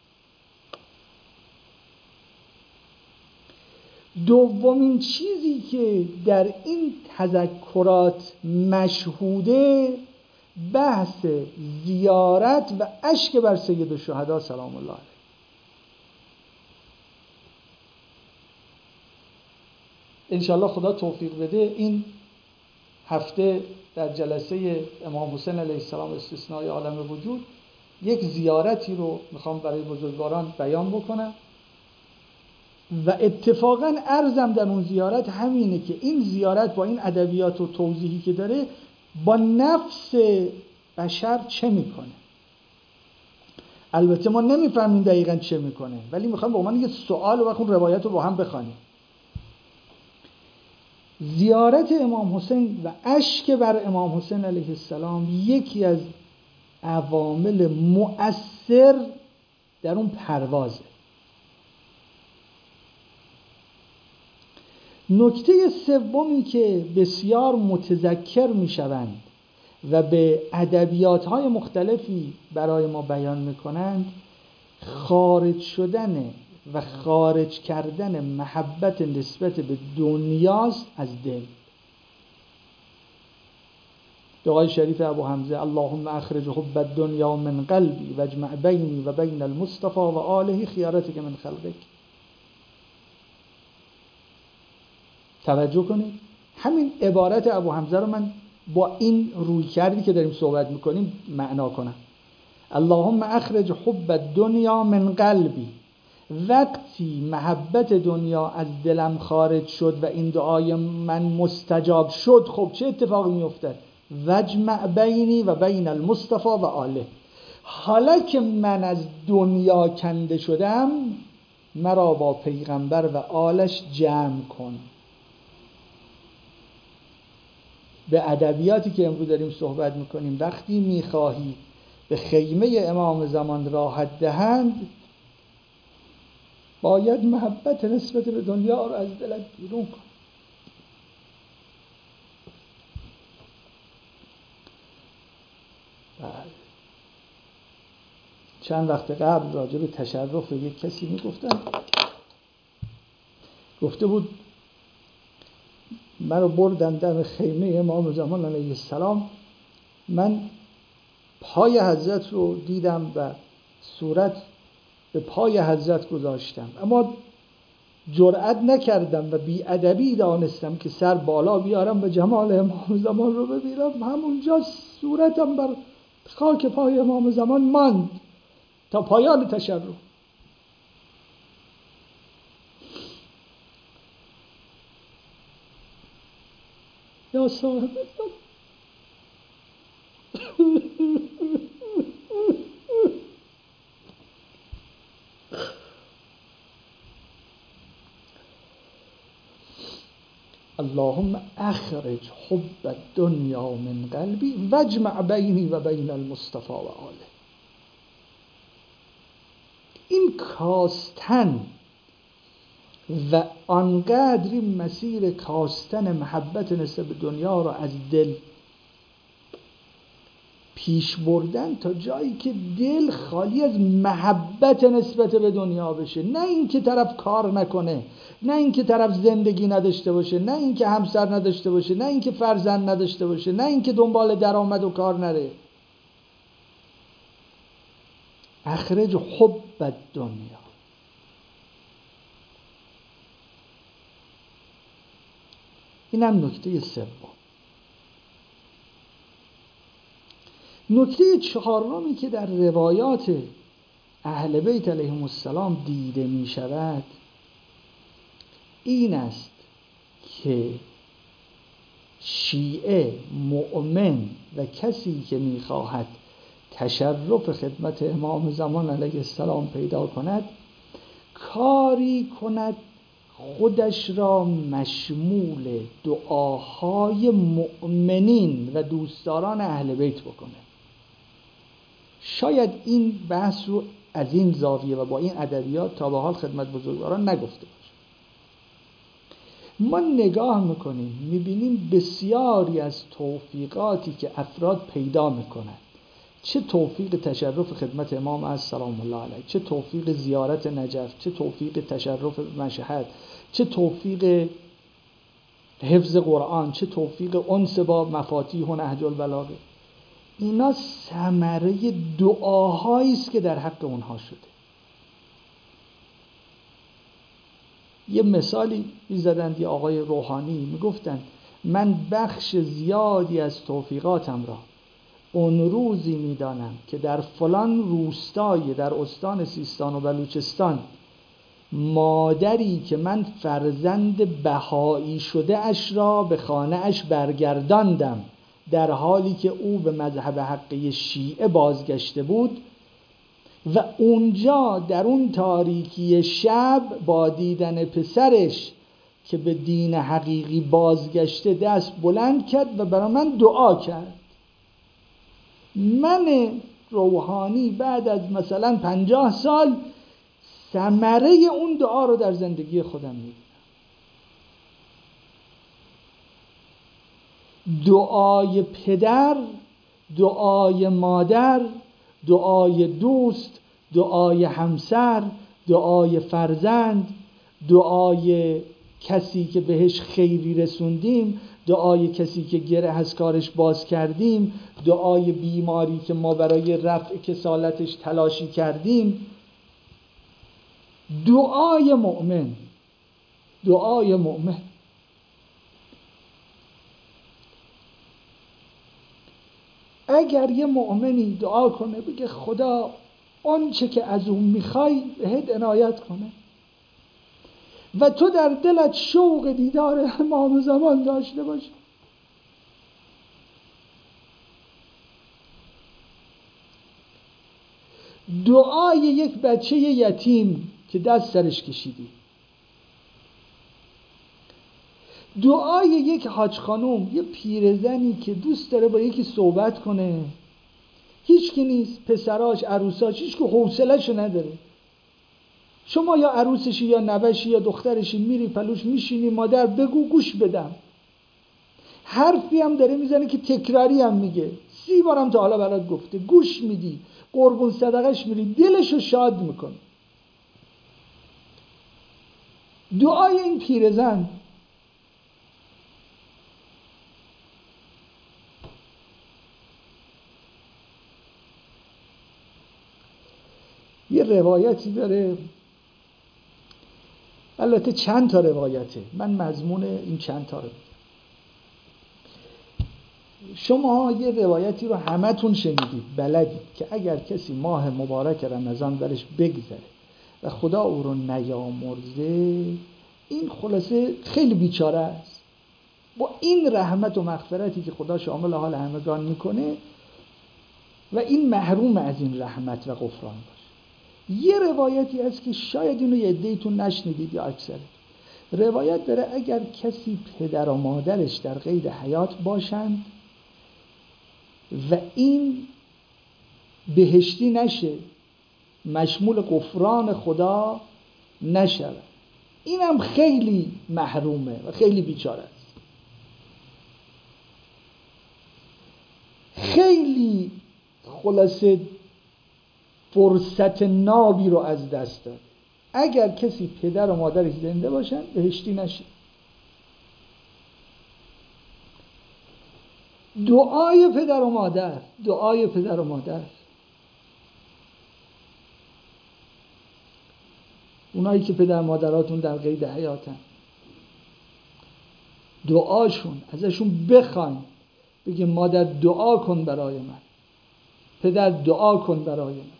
دومین چیزی که در این تذکرات مشهوده بحث زیارت و اشک بر سید الشهدا سلام الله علیه. انشالله خدا توفیق بده این هفته در جلسه امام حسین علیه السلام استثنای عالم وجود یک زیارتی رو میخوام برای بزرگواران بیان بکنم و اتفاقا عرضم در اون زیارت همینه که این زیارت با این ادبیات و توضیحی که داره با نفس بشر چه میکنه. البته ما نمیفهمیم دقیقاً چه میکنه، ولی میخوام به عنوان یه سوال و اون روایت رو با هم بخوانیم. زیارت امام حسین و اشک بر امام حسین علیه السلام یکی از عوامل مؤثر در اون پروازه. نکته سومی که بسیار متذکر میشوند و به ادبیات‌های مختلفی برای ما بیان میکنند خارج شدن و خارج کردن محبت نسبت به دنیاست از دل. دعای شریف ابو حمزه اللهم اخرج حب الدنیا من قلبی واجمع بینی و بین المصطفى و آله خیارتک من خلقک. توجه کنید، همین عبارت ابو حمزه رو من با این روی کردی که داریم صحبت میکنیم معنا کنم. اللهم اخرج حب الدنیا من قلبی، وقتی محبت دنیا از دلم خارج شد و این دعای من مستجاب شد، خب چه اتفاقی میافتد؟ واجمع بینی و بین المصطفى و آله. حالا که من از دنیا کنده شدم، مرا با پیغمبر و آلش جمع کن. به ادبیاتی که امروز داریم صحبت میکنیم، وقتی میخواهی به خیمه امام زمان راحت دهند، باید محبت نسبت به دنیا رو از دلت بیرون کن. چند وقت قبل راجع به تشرف یک کسی میگفتن، گفته بود من رو بردن در خیمه امام زمان علیه السلام، من پای حضرت رو دیدم و صورت به پای حضرت گذاشتم، اما جرأت نکردم و بی‌ادبی دانستم که سر بالا بیارم و جمال امام زمان رو ببینم. همونجا صورتم بر خاک پای امام زمان ماند تا پایان تشرف. یا صاحب اللهم اخرج حب الدنیا من قلبی واجمع بینی و بین المصطفى و آله. این کاستن و آنقدر این مسیر کاستن محبت نسبت به دنیا رو از دل پیش بردن تا جایی که دل خالی از محبت نسبت به دنیا بشه. نه این که طرف کار نکنه، نه این که طرف زندگی نداشته باشه، نه این که همسر نداشته باشه، نه این که فرزند نداشته باشه، نه این که دنبال درآمد و کار نره. اخرج حب الدنیا. اینم نکته سوم. نکته چهارمی که در روایات اهل بیت علیهم السلام دیده می شود این است که شیعه مؤمن و کسی که می خواهد تشرف خدمت امام زمان علیه السلام پیدا کند، کاری کند خودش را مشمول دعاهای مؤمنین و دوستداران اهل بیت بکنه. شاید این بحث رو از این زاویه و با این ادبیات تا به حال خدمت بزرگواران نگفته باشه. ما نگاه میکنیم میبینیم بسیاری از توفیقاتی که افراد پیدا میکنند، چه توفیق تشرف خدمت امام از سلام الله علیه، چه توفیق زیارت نجف، چه توفیق تشرف مشهد، چه توفیق حفظ قرآن، چه توفیق انس با مفاتیح و نهج البلاغه، اینا ثمره دعاهایی است که در حق اونها شده. یه مثالی می‌زدند یه آقای روحانی میگفتن من بخش زیادی از توفیقاتم را اون روزی میدانم که در فلان روستای در استان سیستان و بلوچستان مادری که من فرزند بهایی شده اش را به خانه اش برگرداندم در حالی که او به مذهب حقه شیعه بازگشته بود و اونجا در اون تاریکی شب با دیدن پسرش که به دین حقیقی بازگشته دست بلند کرد و برای من دعا کرد. من روحانی بعد از مثلا پنجاه سال ثمره اون دعا رو در زندگی خودم می‌بینم. دعای پدر، دعای مادر، دعای دوست، دعای همسر، دعای فرزند، دعای کسی که بهش خیری رسوندیم، دعای کسی که گره از کارش باز کردیم، دعای بیماری که ما برای رفع کسالتش تلاشی کردیم، دعای مؤمن، دعای مؤمن. اگر یه مؤمنی دعا کنه بگه خدا اون چه که از اون میخوای بهت عنایت کنه و تو در دلت شوق دیدار امام زمان داشته باشی، دعای یک بچه یتیم که دست سرش کشیدی، دعای یک حاج خانوم، یه پیرزنی که دوست داره با یکی صحبت کنه، هیچ کی نیست، پسراش، عروساش، هیچ که حوصله‌شو نداره، شما یا عروسشی یا نوه‌شی یا دخترشی میری پلوش میشینی، مادر بگو گوش بدم، حرفی هم داره میزنه که تکراری هم میگه، سی بارم تا حالا برات گفته، گوش میدی، قربون صدقش میری، دلشو شاد میکنی. دعای این پیرزن یه روایتی داره، البته چند تا روایته، من مضمون این چند تا رو شما یه روایتی رو همتون شنیدید، بلدید که اگر کسی ماه مبارک رمضان برش بگذره و خدا او رو نیامرزه، این خلاصه خیلی بیچاره است. با این رحمت و مغفرتی که خدا شامل حال همگان میکنه و این محروم از این رحمت و غفران باشه. یه روایتی هست که شاید اینو یه عده‌تون نشنیدید یا اکثر. روایت داره اگر کسی پدر و مادرش در قید حیات باشند و این بهشتی نشه، مشمول غفران خدا نشود، اینم خیلی محرومه و خیلی بیچاره است، خیلی خلاصه فرصت نابی رو از دست داد. اگر کسی پدر و مادرش زنده باشن بهشتی نشه. دعای پدر و مادر، دعای پدر و مادر، اونایی که پدر مادراتون در قید حیاتن، دعاشون ازشون بخواین، بگیم مادر دعا کن برای من، پدر دعا کن برای من.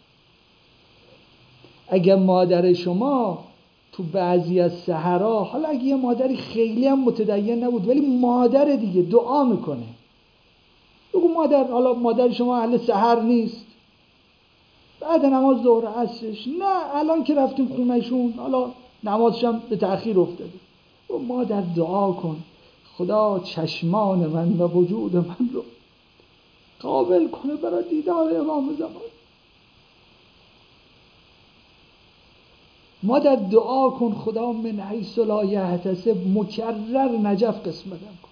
اگر مادر شما تو بعضی از صحرا، حالا اگه یه مادری خیلی هم متدین نبود ولی مادر دیگه دعا میکنه، بگو مادر، حالا مادر شما اهل سحر نیست، بعد نماز ظهر عصرش، نه الان که رفتیم خونهشون، حالا نمازش هم به تأخیر افتاده، و مادر دعا کن خدا چشمان من و وجود من رو قابل کنه برای دیدار امام زمان. مادر دعا کن خدا من حیث لا یحتسب مکرر نجف قسمتم کن.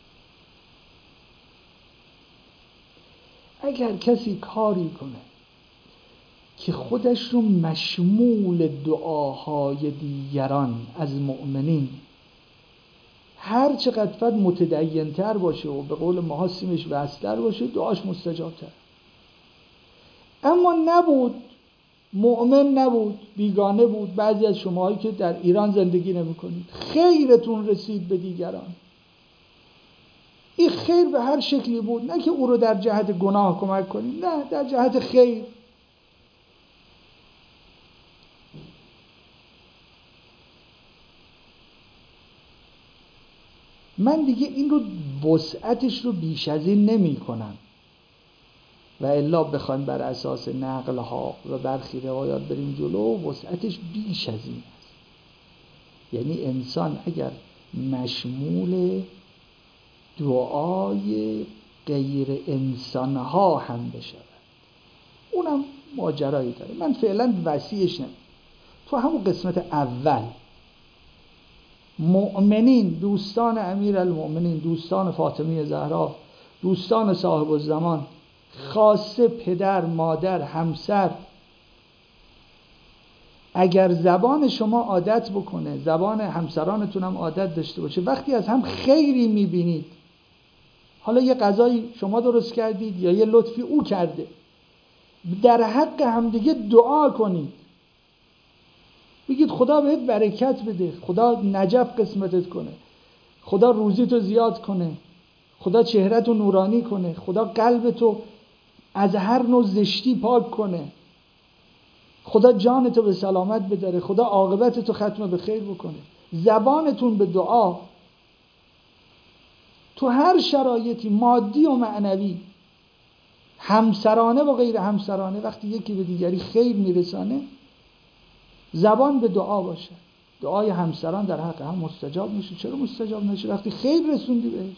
اگر کسی کاری کنه که خودش رو مشمول دعاهای دیگران از مؤمنین، هر چقدر فد متدین تر باشه و به قول ما سیمش وستر باشه، دعاش مستجاب تر. اما نبود، مؤمن نبود، بیگانه بود. بعضی از شماهایی که در ایران زندگی نمی کنید، خیرتون رسید به دیگران، این خیر به هر شکلی بود، نه که او رو در جهت گناه کمک کنیم، نه، در جهت خیر. من دیگه این رو وسعتش رو بیش از این نمی کنم و الا بخوایم بر اساس نقل ها و برخی روایات بریم جلو، وسعتش بیش از این است. یعنی انسان اگر مشمول دعای غیر انسان ها هم بشود، اونم ماجرایی داره. من فعلا وسیعش نمیم. تو همون قسمت اول مؤمنین، دوستان امیرالمؤمنین، دوستان فاطمه زهرا، دوستان صاحب الزمان، خاصه پدر، مادر، همسر، اگر زبان شما عادت بکنه، زبان همسرانتون هم عادت داشته باشه، وقتی از هم خیری میبینید، حالا یه غذایی شما درست کردید یا یه لطفی او کرده، در حق همدیگه دعا کنید، بگید خدا بهت برکت بده، خدا نجف قسمتت کنه، خدا روزیتو زیاد کنه، خدا چهرهتو نورانی کنه، خدا قلبتو از هر نوع زشتی پاک کنه، خدا جانتو به سلامت بداره، خدا عاقبتتو ختم به خیر بکنه. زبانتون به دعا تو هر شرایطی، مادی و معنوی، همسرانه و غیر همسرانه، وقتی یکی به دیگری خیر میرسانه، زبان به دعا باشه. دعای همسران در حق هم مستجاب میشه. چرا مستجاب نشه؟ وقتی خیر رسوندی بهش.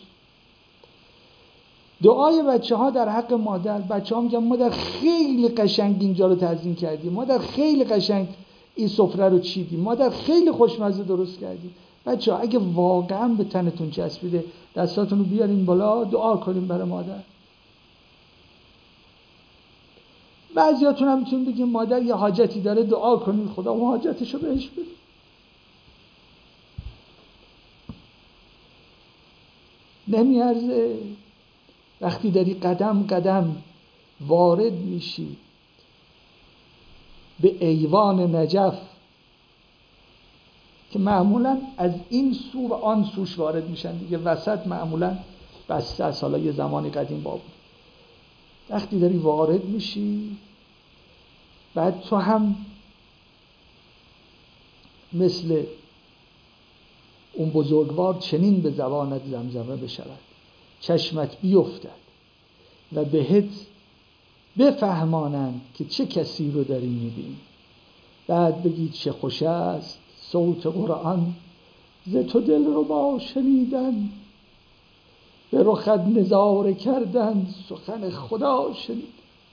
دعای بچه ها در حق مادر، بچه ها میگن مادر خیلی قشنگ اینجا رو تزیین کردی، مادر خیلی قشنگ این سفره رو چیدی، مادر خیلی خوشمزه درست کردی. بچه ها اگه واقعا به تنتون چسبیده، دستاتون رو بیارین بالا، دعا کنین برای مادر. بعضیاتون هم میتونین بگین مادر یه حاجتی داره، دعا کنین خدا اون حاجتشو بهش بده. نمیارزه وقتی داری قدم قدم وارد میشی به ایوان نجف که معمولا از این سو و آن سوش وارد میشن دیگه، وسط معمولا بسته از، حالا یه زمانی قدیم با بود. وقتی داری وارد میشی، بعد تو هم مثل اون بزرگوار چنین به زبانت زمزمه بشود، چشمت بیفتد و بهت بفهمانند که چه کسی رو داری میبینی. بعد بگید چه خوش است صوت قرآن، ز تو دل رو با شنیدن، به رخت نظاره کردن، سخن خدا شنید.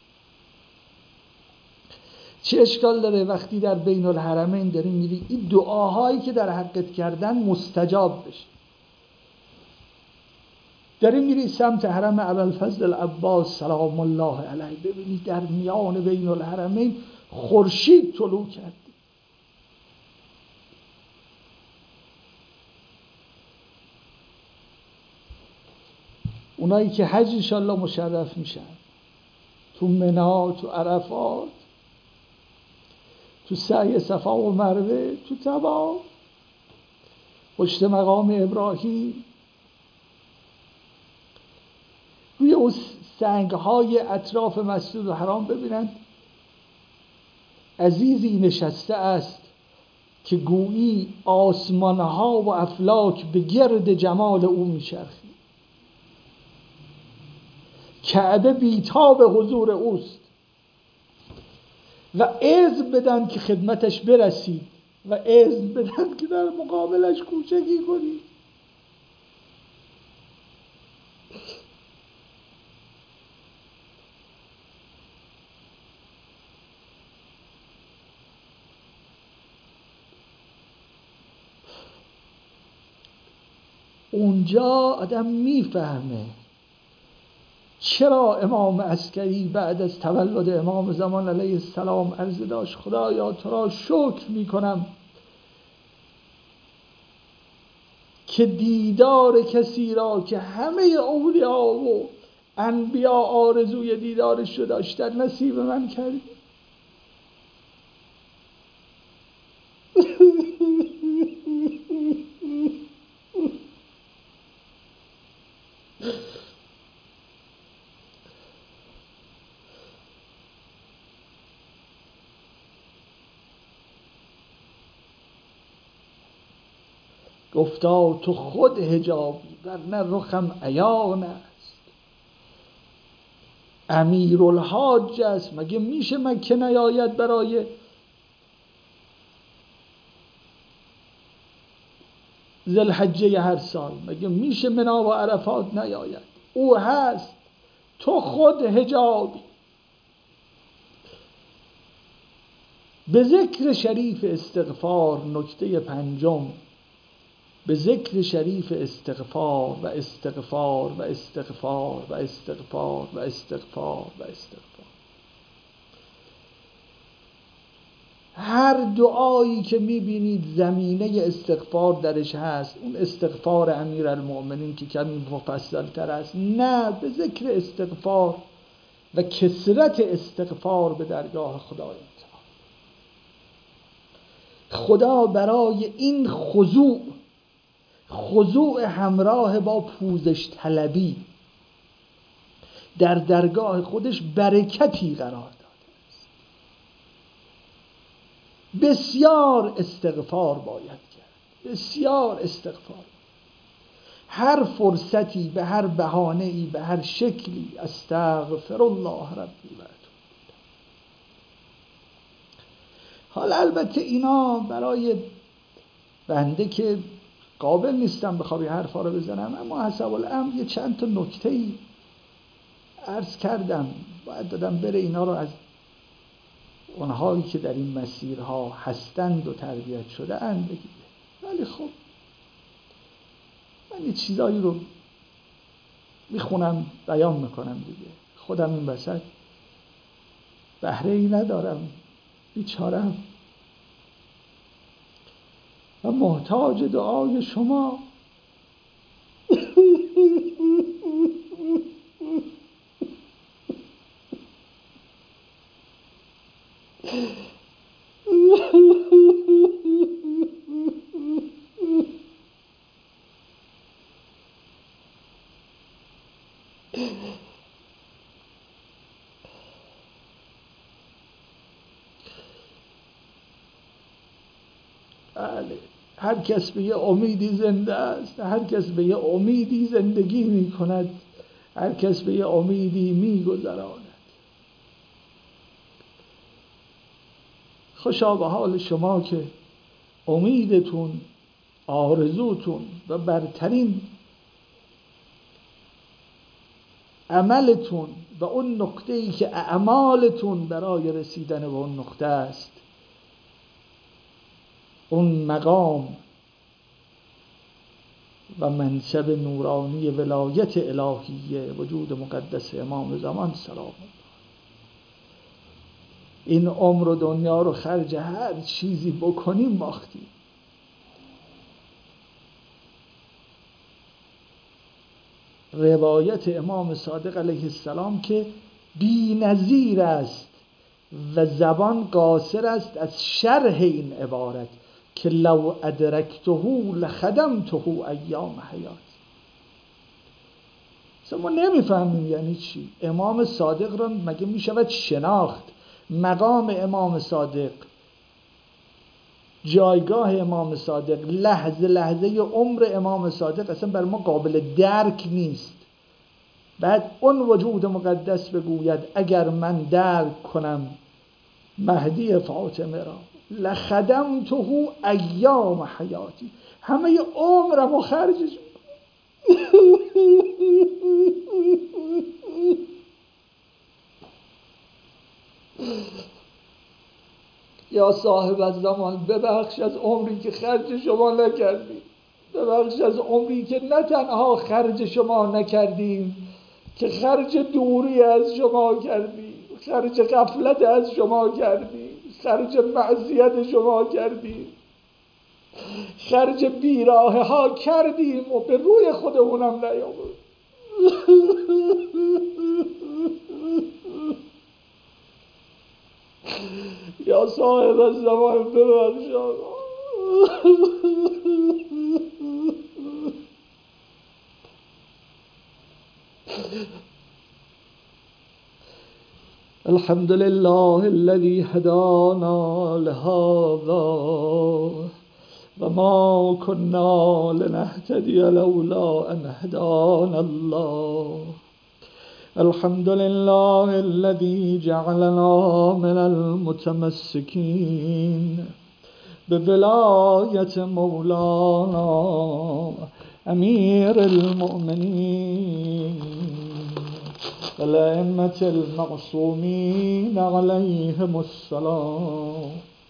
چه اشکال داره وقتی در بین الحرمین داری میری این دعاهایی که در حقت کردن مستجاب بشه؟ داری میری سمت حرم ابوالفضل العباس سلام الله علیه، ببینی در میان بین الحرمین خورشید طلوع کرد. اونایی که حج انشالله مشرف میشن، تو منی، تو عرفات، تو سعی صفا و مروه، تو طواف، پشت مقام ابراهیم، روی اون سنگ‌های اطراف مسجد الحرام ببینن عزیزی نشسته است که گویی آسمان‌ها و افلاک به گرد جمال او میچرخی. کعبه بیتاب حضور اوست و اذن بدن که خدمتش برسید و اذن بدن که در مقابلش کوچگی کنی. اونجا آدم میفهمه چرا امام عسکری بعد از تولد امام زمان علیه السلام عرض داشت خدایا تو را شکر میکنم که دیدار کسی را که همه اولیا و انبیا آرزوی دیدارش رو داشتن نصیب من کردی. گفتا تو خود حجابی ورنه رخم عیان است. امیرالحاج است، مگه میشه مکه نیاید برای ذوالحجه هر سال؟ مگه میشه منا و عرفات نیاید؟ او هست، تو خود حجابی. به ذکر شریف استغفار، نکته پنجم، به ذکر شریف استغفار و استغفار و استغفار و استغفار و استغفار و استغفار. هر دعایی که میبینید زمینه استغفار درش هست، اون استغفار امیرالمؤمنین که کمی مفصل تر است، نه، به ذکر استغفار و کثرت استغفار به درگاه خدای تعالی. خدا برای این خضوع، خضوع همراه با پوزش طلبی، در درگاه خودش برکتی قرار داده است. بسیار استغفار باید کرد، بسیار استغفار. هر فرصتی، به هر بهانه‌ای، به هر شکلی، استغفر الله ربی و اتوب. حالا البته اینا برای بنده که قابل نیستم بخوام این حرفا رو بزنم، اما حسب الامر یه چند تا نکته‌ای عرض کردم، باید دادم بره اینا رو از اونهایی که در این مسیرها هستند و تربیت شده اند بگیره. ولی خب من یه چیزایی رو میخونم بیان میکنم دیگه، خودم این وسط بهره ای ندارم، بیچارم و محتاج دعای شما. بله، هر کس به یه امیدی زنده است، هر کس به یه امیدی زندگی می کند، هر کس به یه امیدی می گذراند. خوشا به حال شما که امیدتون، آرزوتون و برترین عملتون و اون نقطه‌ای که اعمالتون برای رسیدن به اون نقطه است، اون مقام و منصب نورانی ولایت الهیه وجود مقدس امام زمان سلام الله، این عمر و دنیا رو خرج هر چیزی بکنیم باختیم. روایت امام صادق علیه السلام که بی نظیر است و زبان قاصر است از شرح این عبارت که لو ادرکته لخدمته ایام حیات. ما نمیفهمیم یعنی چی. امام صادق را مگه میشود شناخت؟ مقام امام صادق، جایگاه امام صادق، لحظه لحظه عمر امام صادق اصلا بر ما قابل درک نیست. بعد اون وجود مقدس بگوید اگر من درک کنم مهدی فاطمه را لخدمته ایام حیاتی، همه عمرم و خرجش یا صاحب الزمان ببخش از عمری که خرج شما نکردیم، ببخش از عمری که نه تنها خرج شما نکردیم که خرج دوری از شما کردیم، خرج غفلت از شما کردیم، خرج معصیت شما کردیم، خرج بیراه ها کردیم و به روی خودمونم نیامد. یا صاحب الزمان ببخش. الحمد لله الذي هدانا لهذا وما كنا لنهتدي لولا أن هدانا الله الحمد لله الذي جعلنا من المتمسكين بولاية مولانا أمير المؤمنين والأئمة المعصومين عليهم السلام.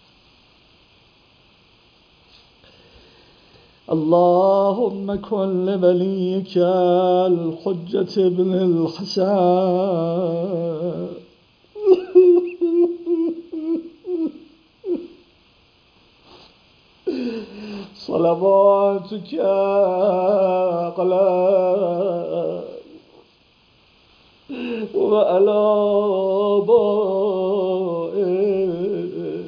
اللهم كن لوليك الحجة بن الحسن صلواتك عليه وعلى آبائه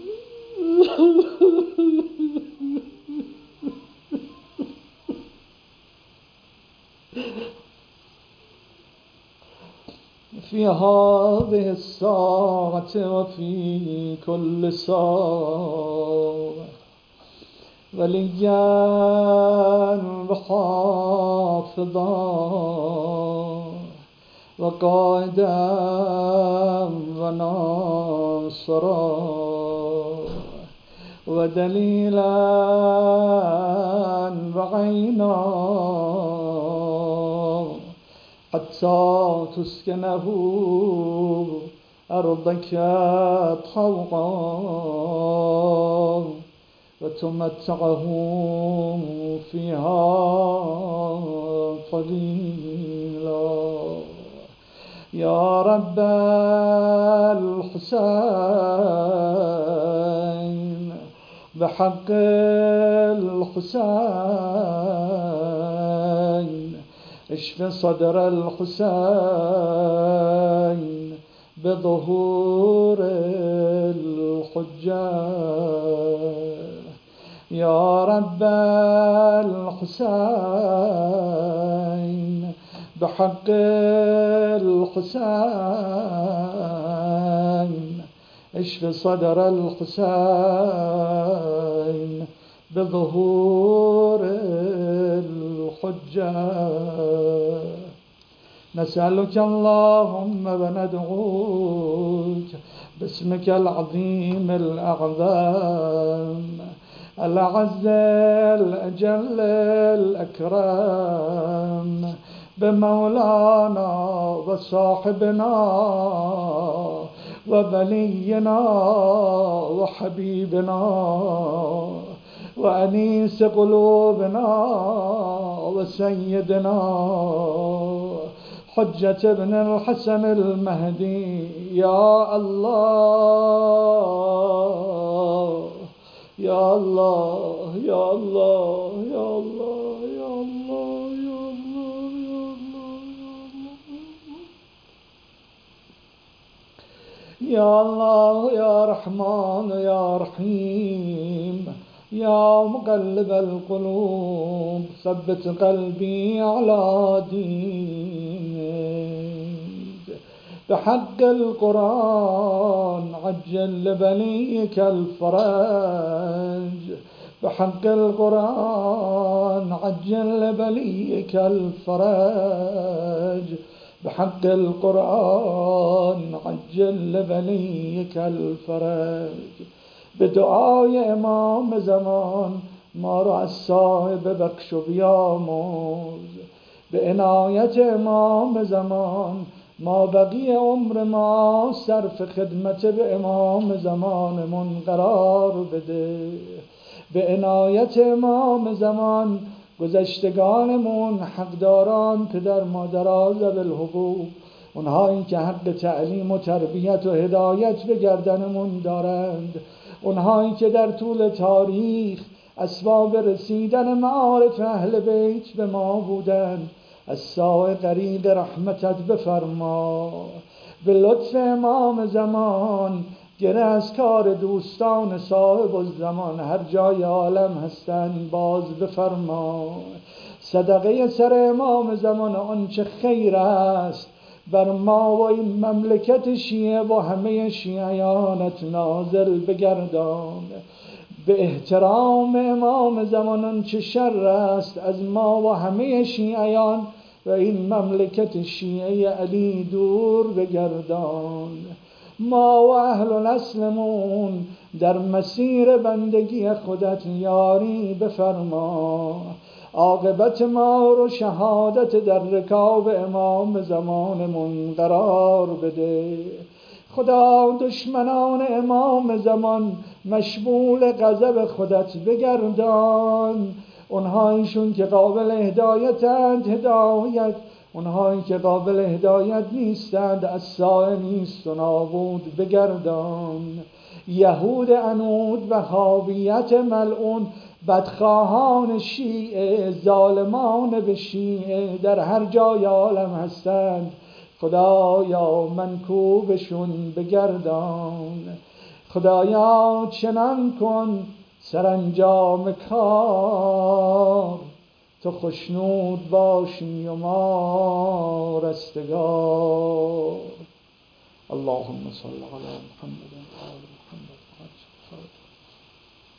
في هذه الساعة وفي كل ساعة وليا وحافظا وقائدا وناصرا ودليلا وعينا حتى تسكنه أرضك طوعا وتمتعه فيها قليلا. يا رب الحسين بحق الحسين اشف صدر الحسين بظهور الحجة. يا رب الحسين بحق الحسين اشف صدر الحسين بظهور الحجة. نسألك اللهم وندعوك باسمك العظيم الأعظم الأعز الأجل الأكرم بمولانا وصاحبنا وولينا وحبيبنا وأنيس قلوبنا وسيدنا حجة ابن الحسن المهدي. يا الله يا الله يا الله يا الله يا الله يا الله يا الله يا رحمن يا رحيم يا مقلب القلوب ثبت قلبي على دينك. بحق القرآن عجل لبليك الفرج. بحق القرآن عجل لبليك الفرج. بحق القرآن عجل لبليك الفرج. بدعای امام زمان ما را از صاحب بخش و بیاموز. به عنایت امام زمان ما بقیه عمر ما صرف خدمت به امام زمانمون قرار بده. به عنایت امام زمان گذشتگانمون حقداران پدر مادران ذوی الحقوق اونهایی که حق تعلیم و تربیت و هدایت به گردنمون دارند، اونهایی که در طول تاریخ اسباب رسیدن معارف اهل بیت به ما بودند، از سایه غریق رحمتت بفرما. به لطف امام زمان گره از کار دوستان صاحب الزمان هر جای عالم هستند باز بفرما. صدقه سر امام زمان آنچه خیر است بر ما و این مملکت شیعه و همه شیعیانت نازل بگردان. به احترام امام زمانان چه شر است از ما و همه شیعیان و این مملکت شیعه علی دور بگردان. ما و اهل نسلمون در مسیر بندگی خودت یاری بفرما. عاقبت ما رو شهادت در رکاب امام زمانمون قرار بده. خدا دشمنان امام زمان مشمول غضب خودت بگردان. اونهایشون که قابل هدایتند هدایت، اونهایی که قابل هدایت نیستند از سایه نیست و نابود بگردان. یهود عنود و وهابیت ملعون، بدخواهان شیعه، ظالمان به شیعه در هر جای عالم هستند، خدایا منکوبشون بگردان. خدایا چنان کن سرانجام کار تو خشنود باشی و ما رستگار. اللهم صل علی محمد و آل محمد.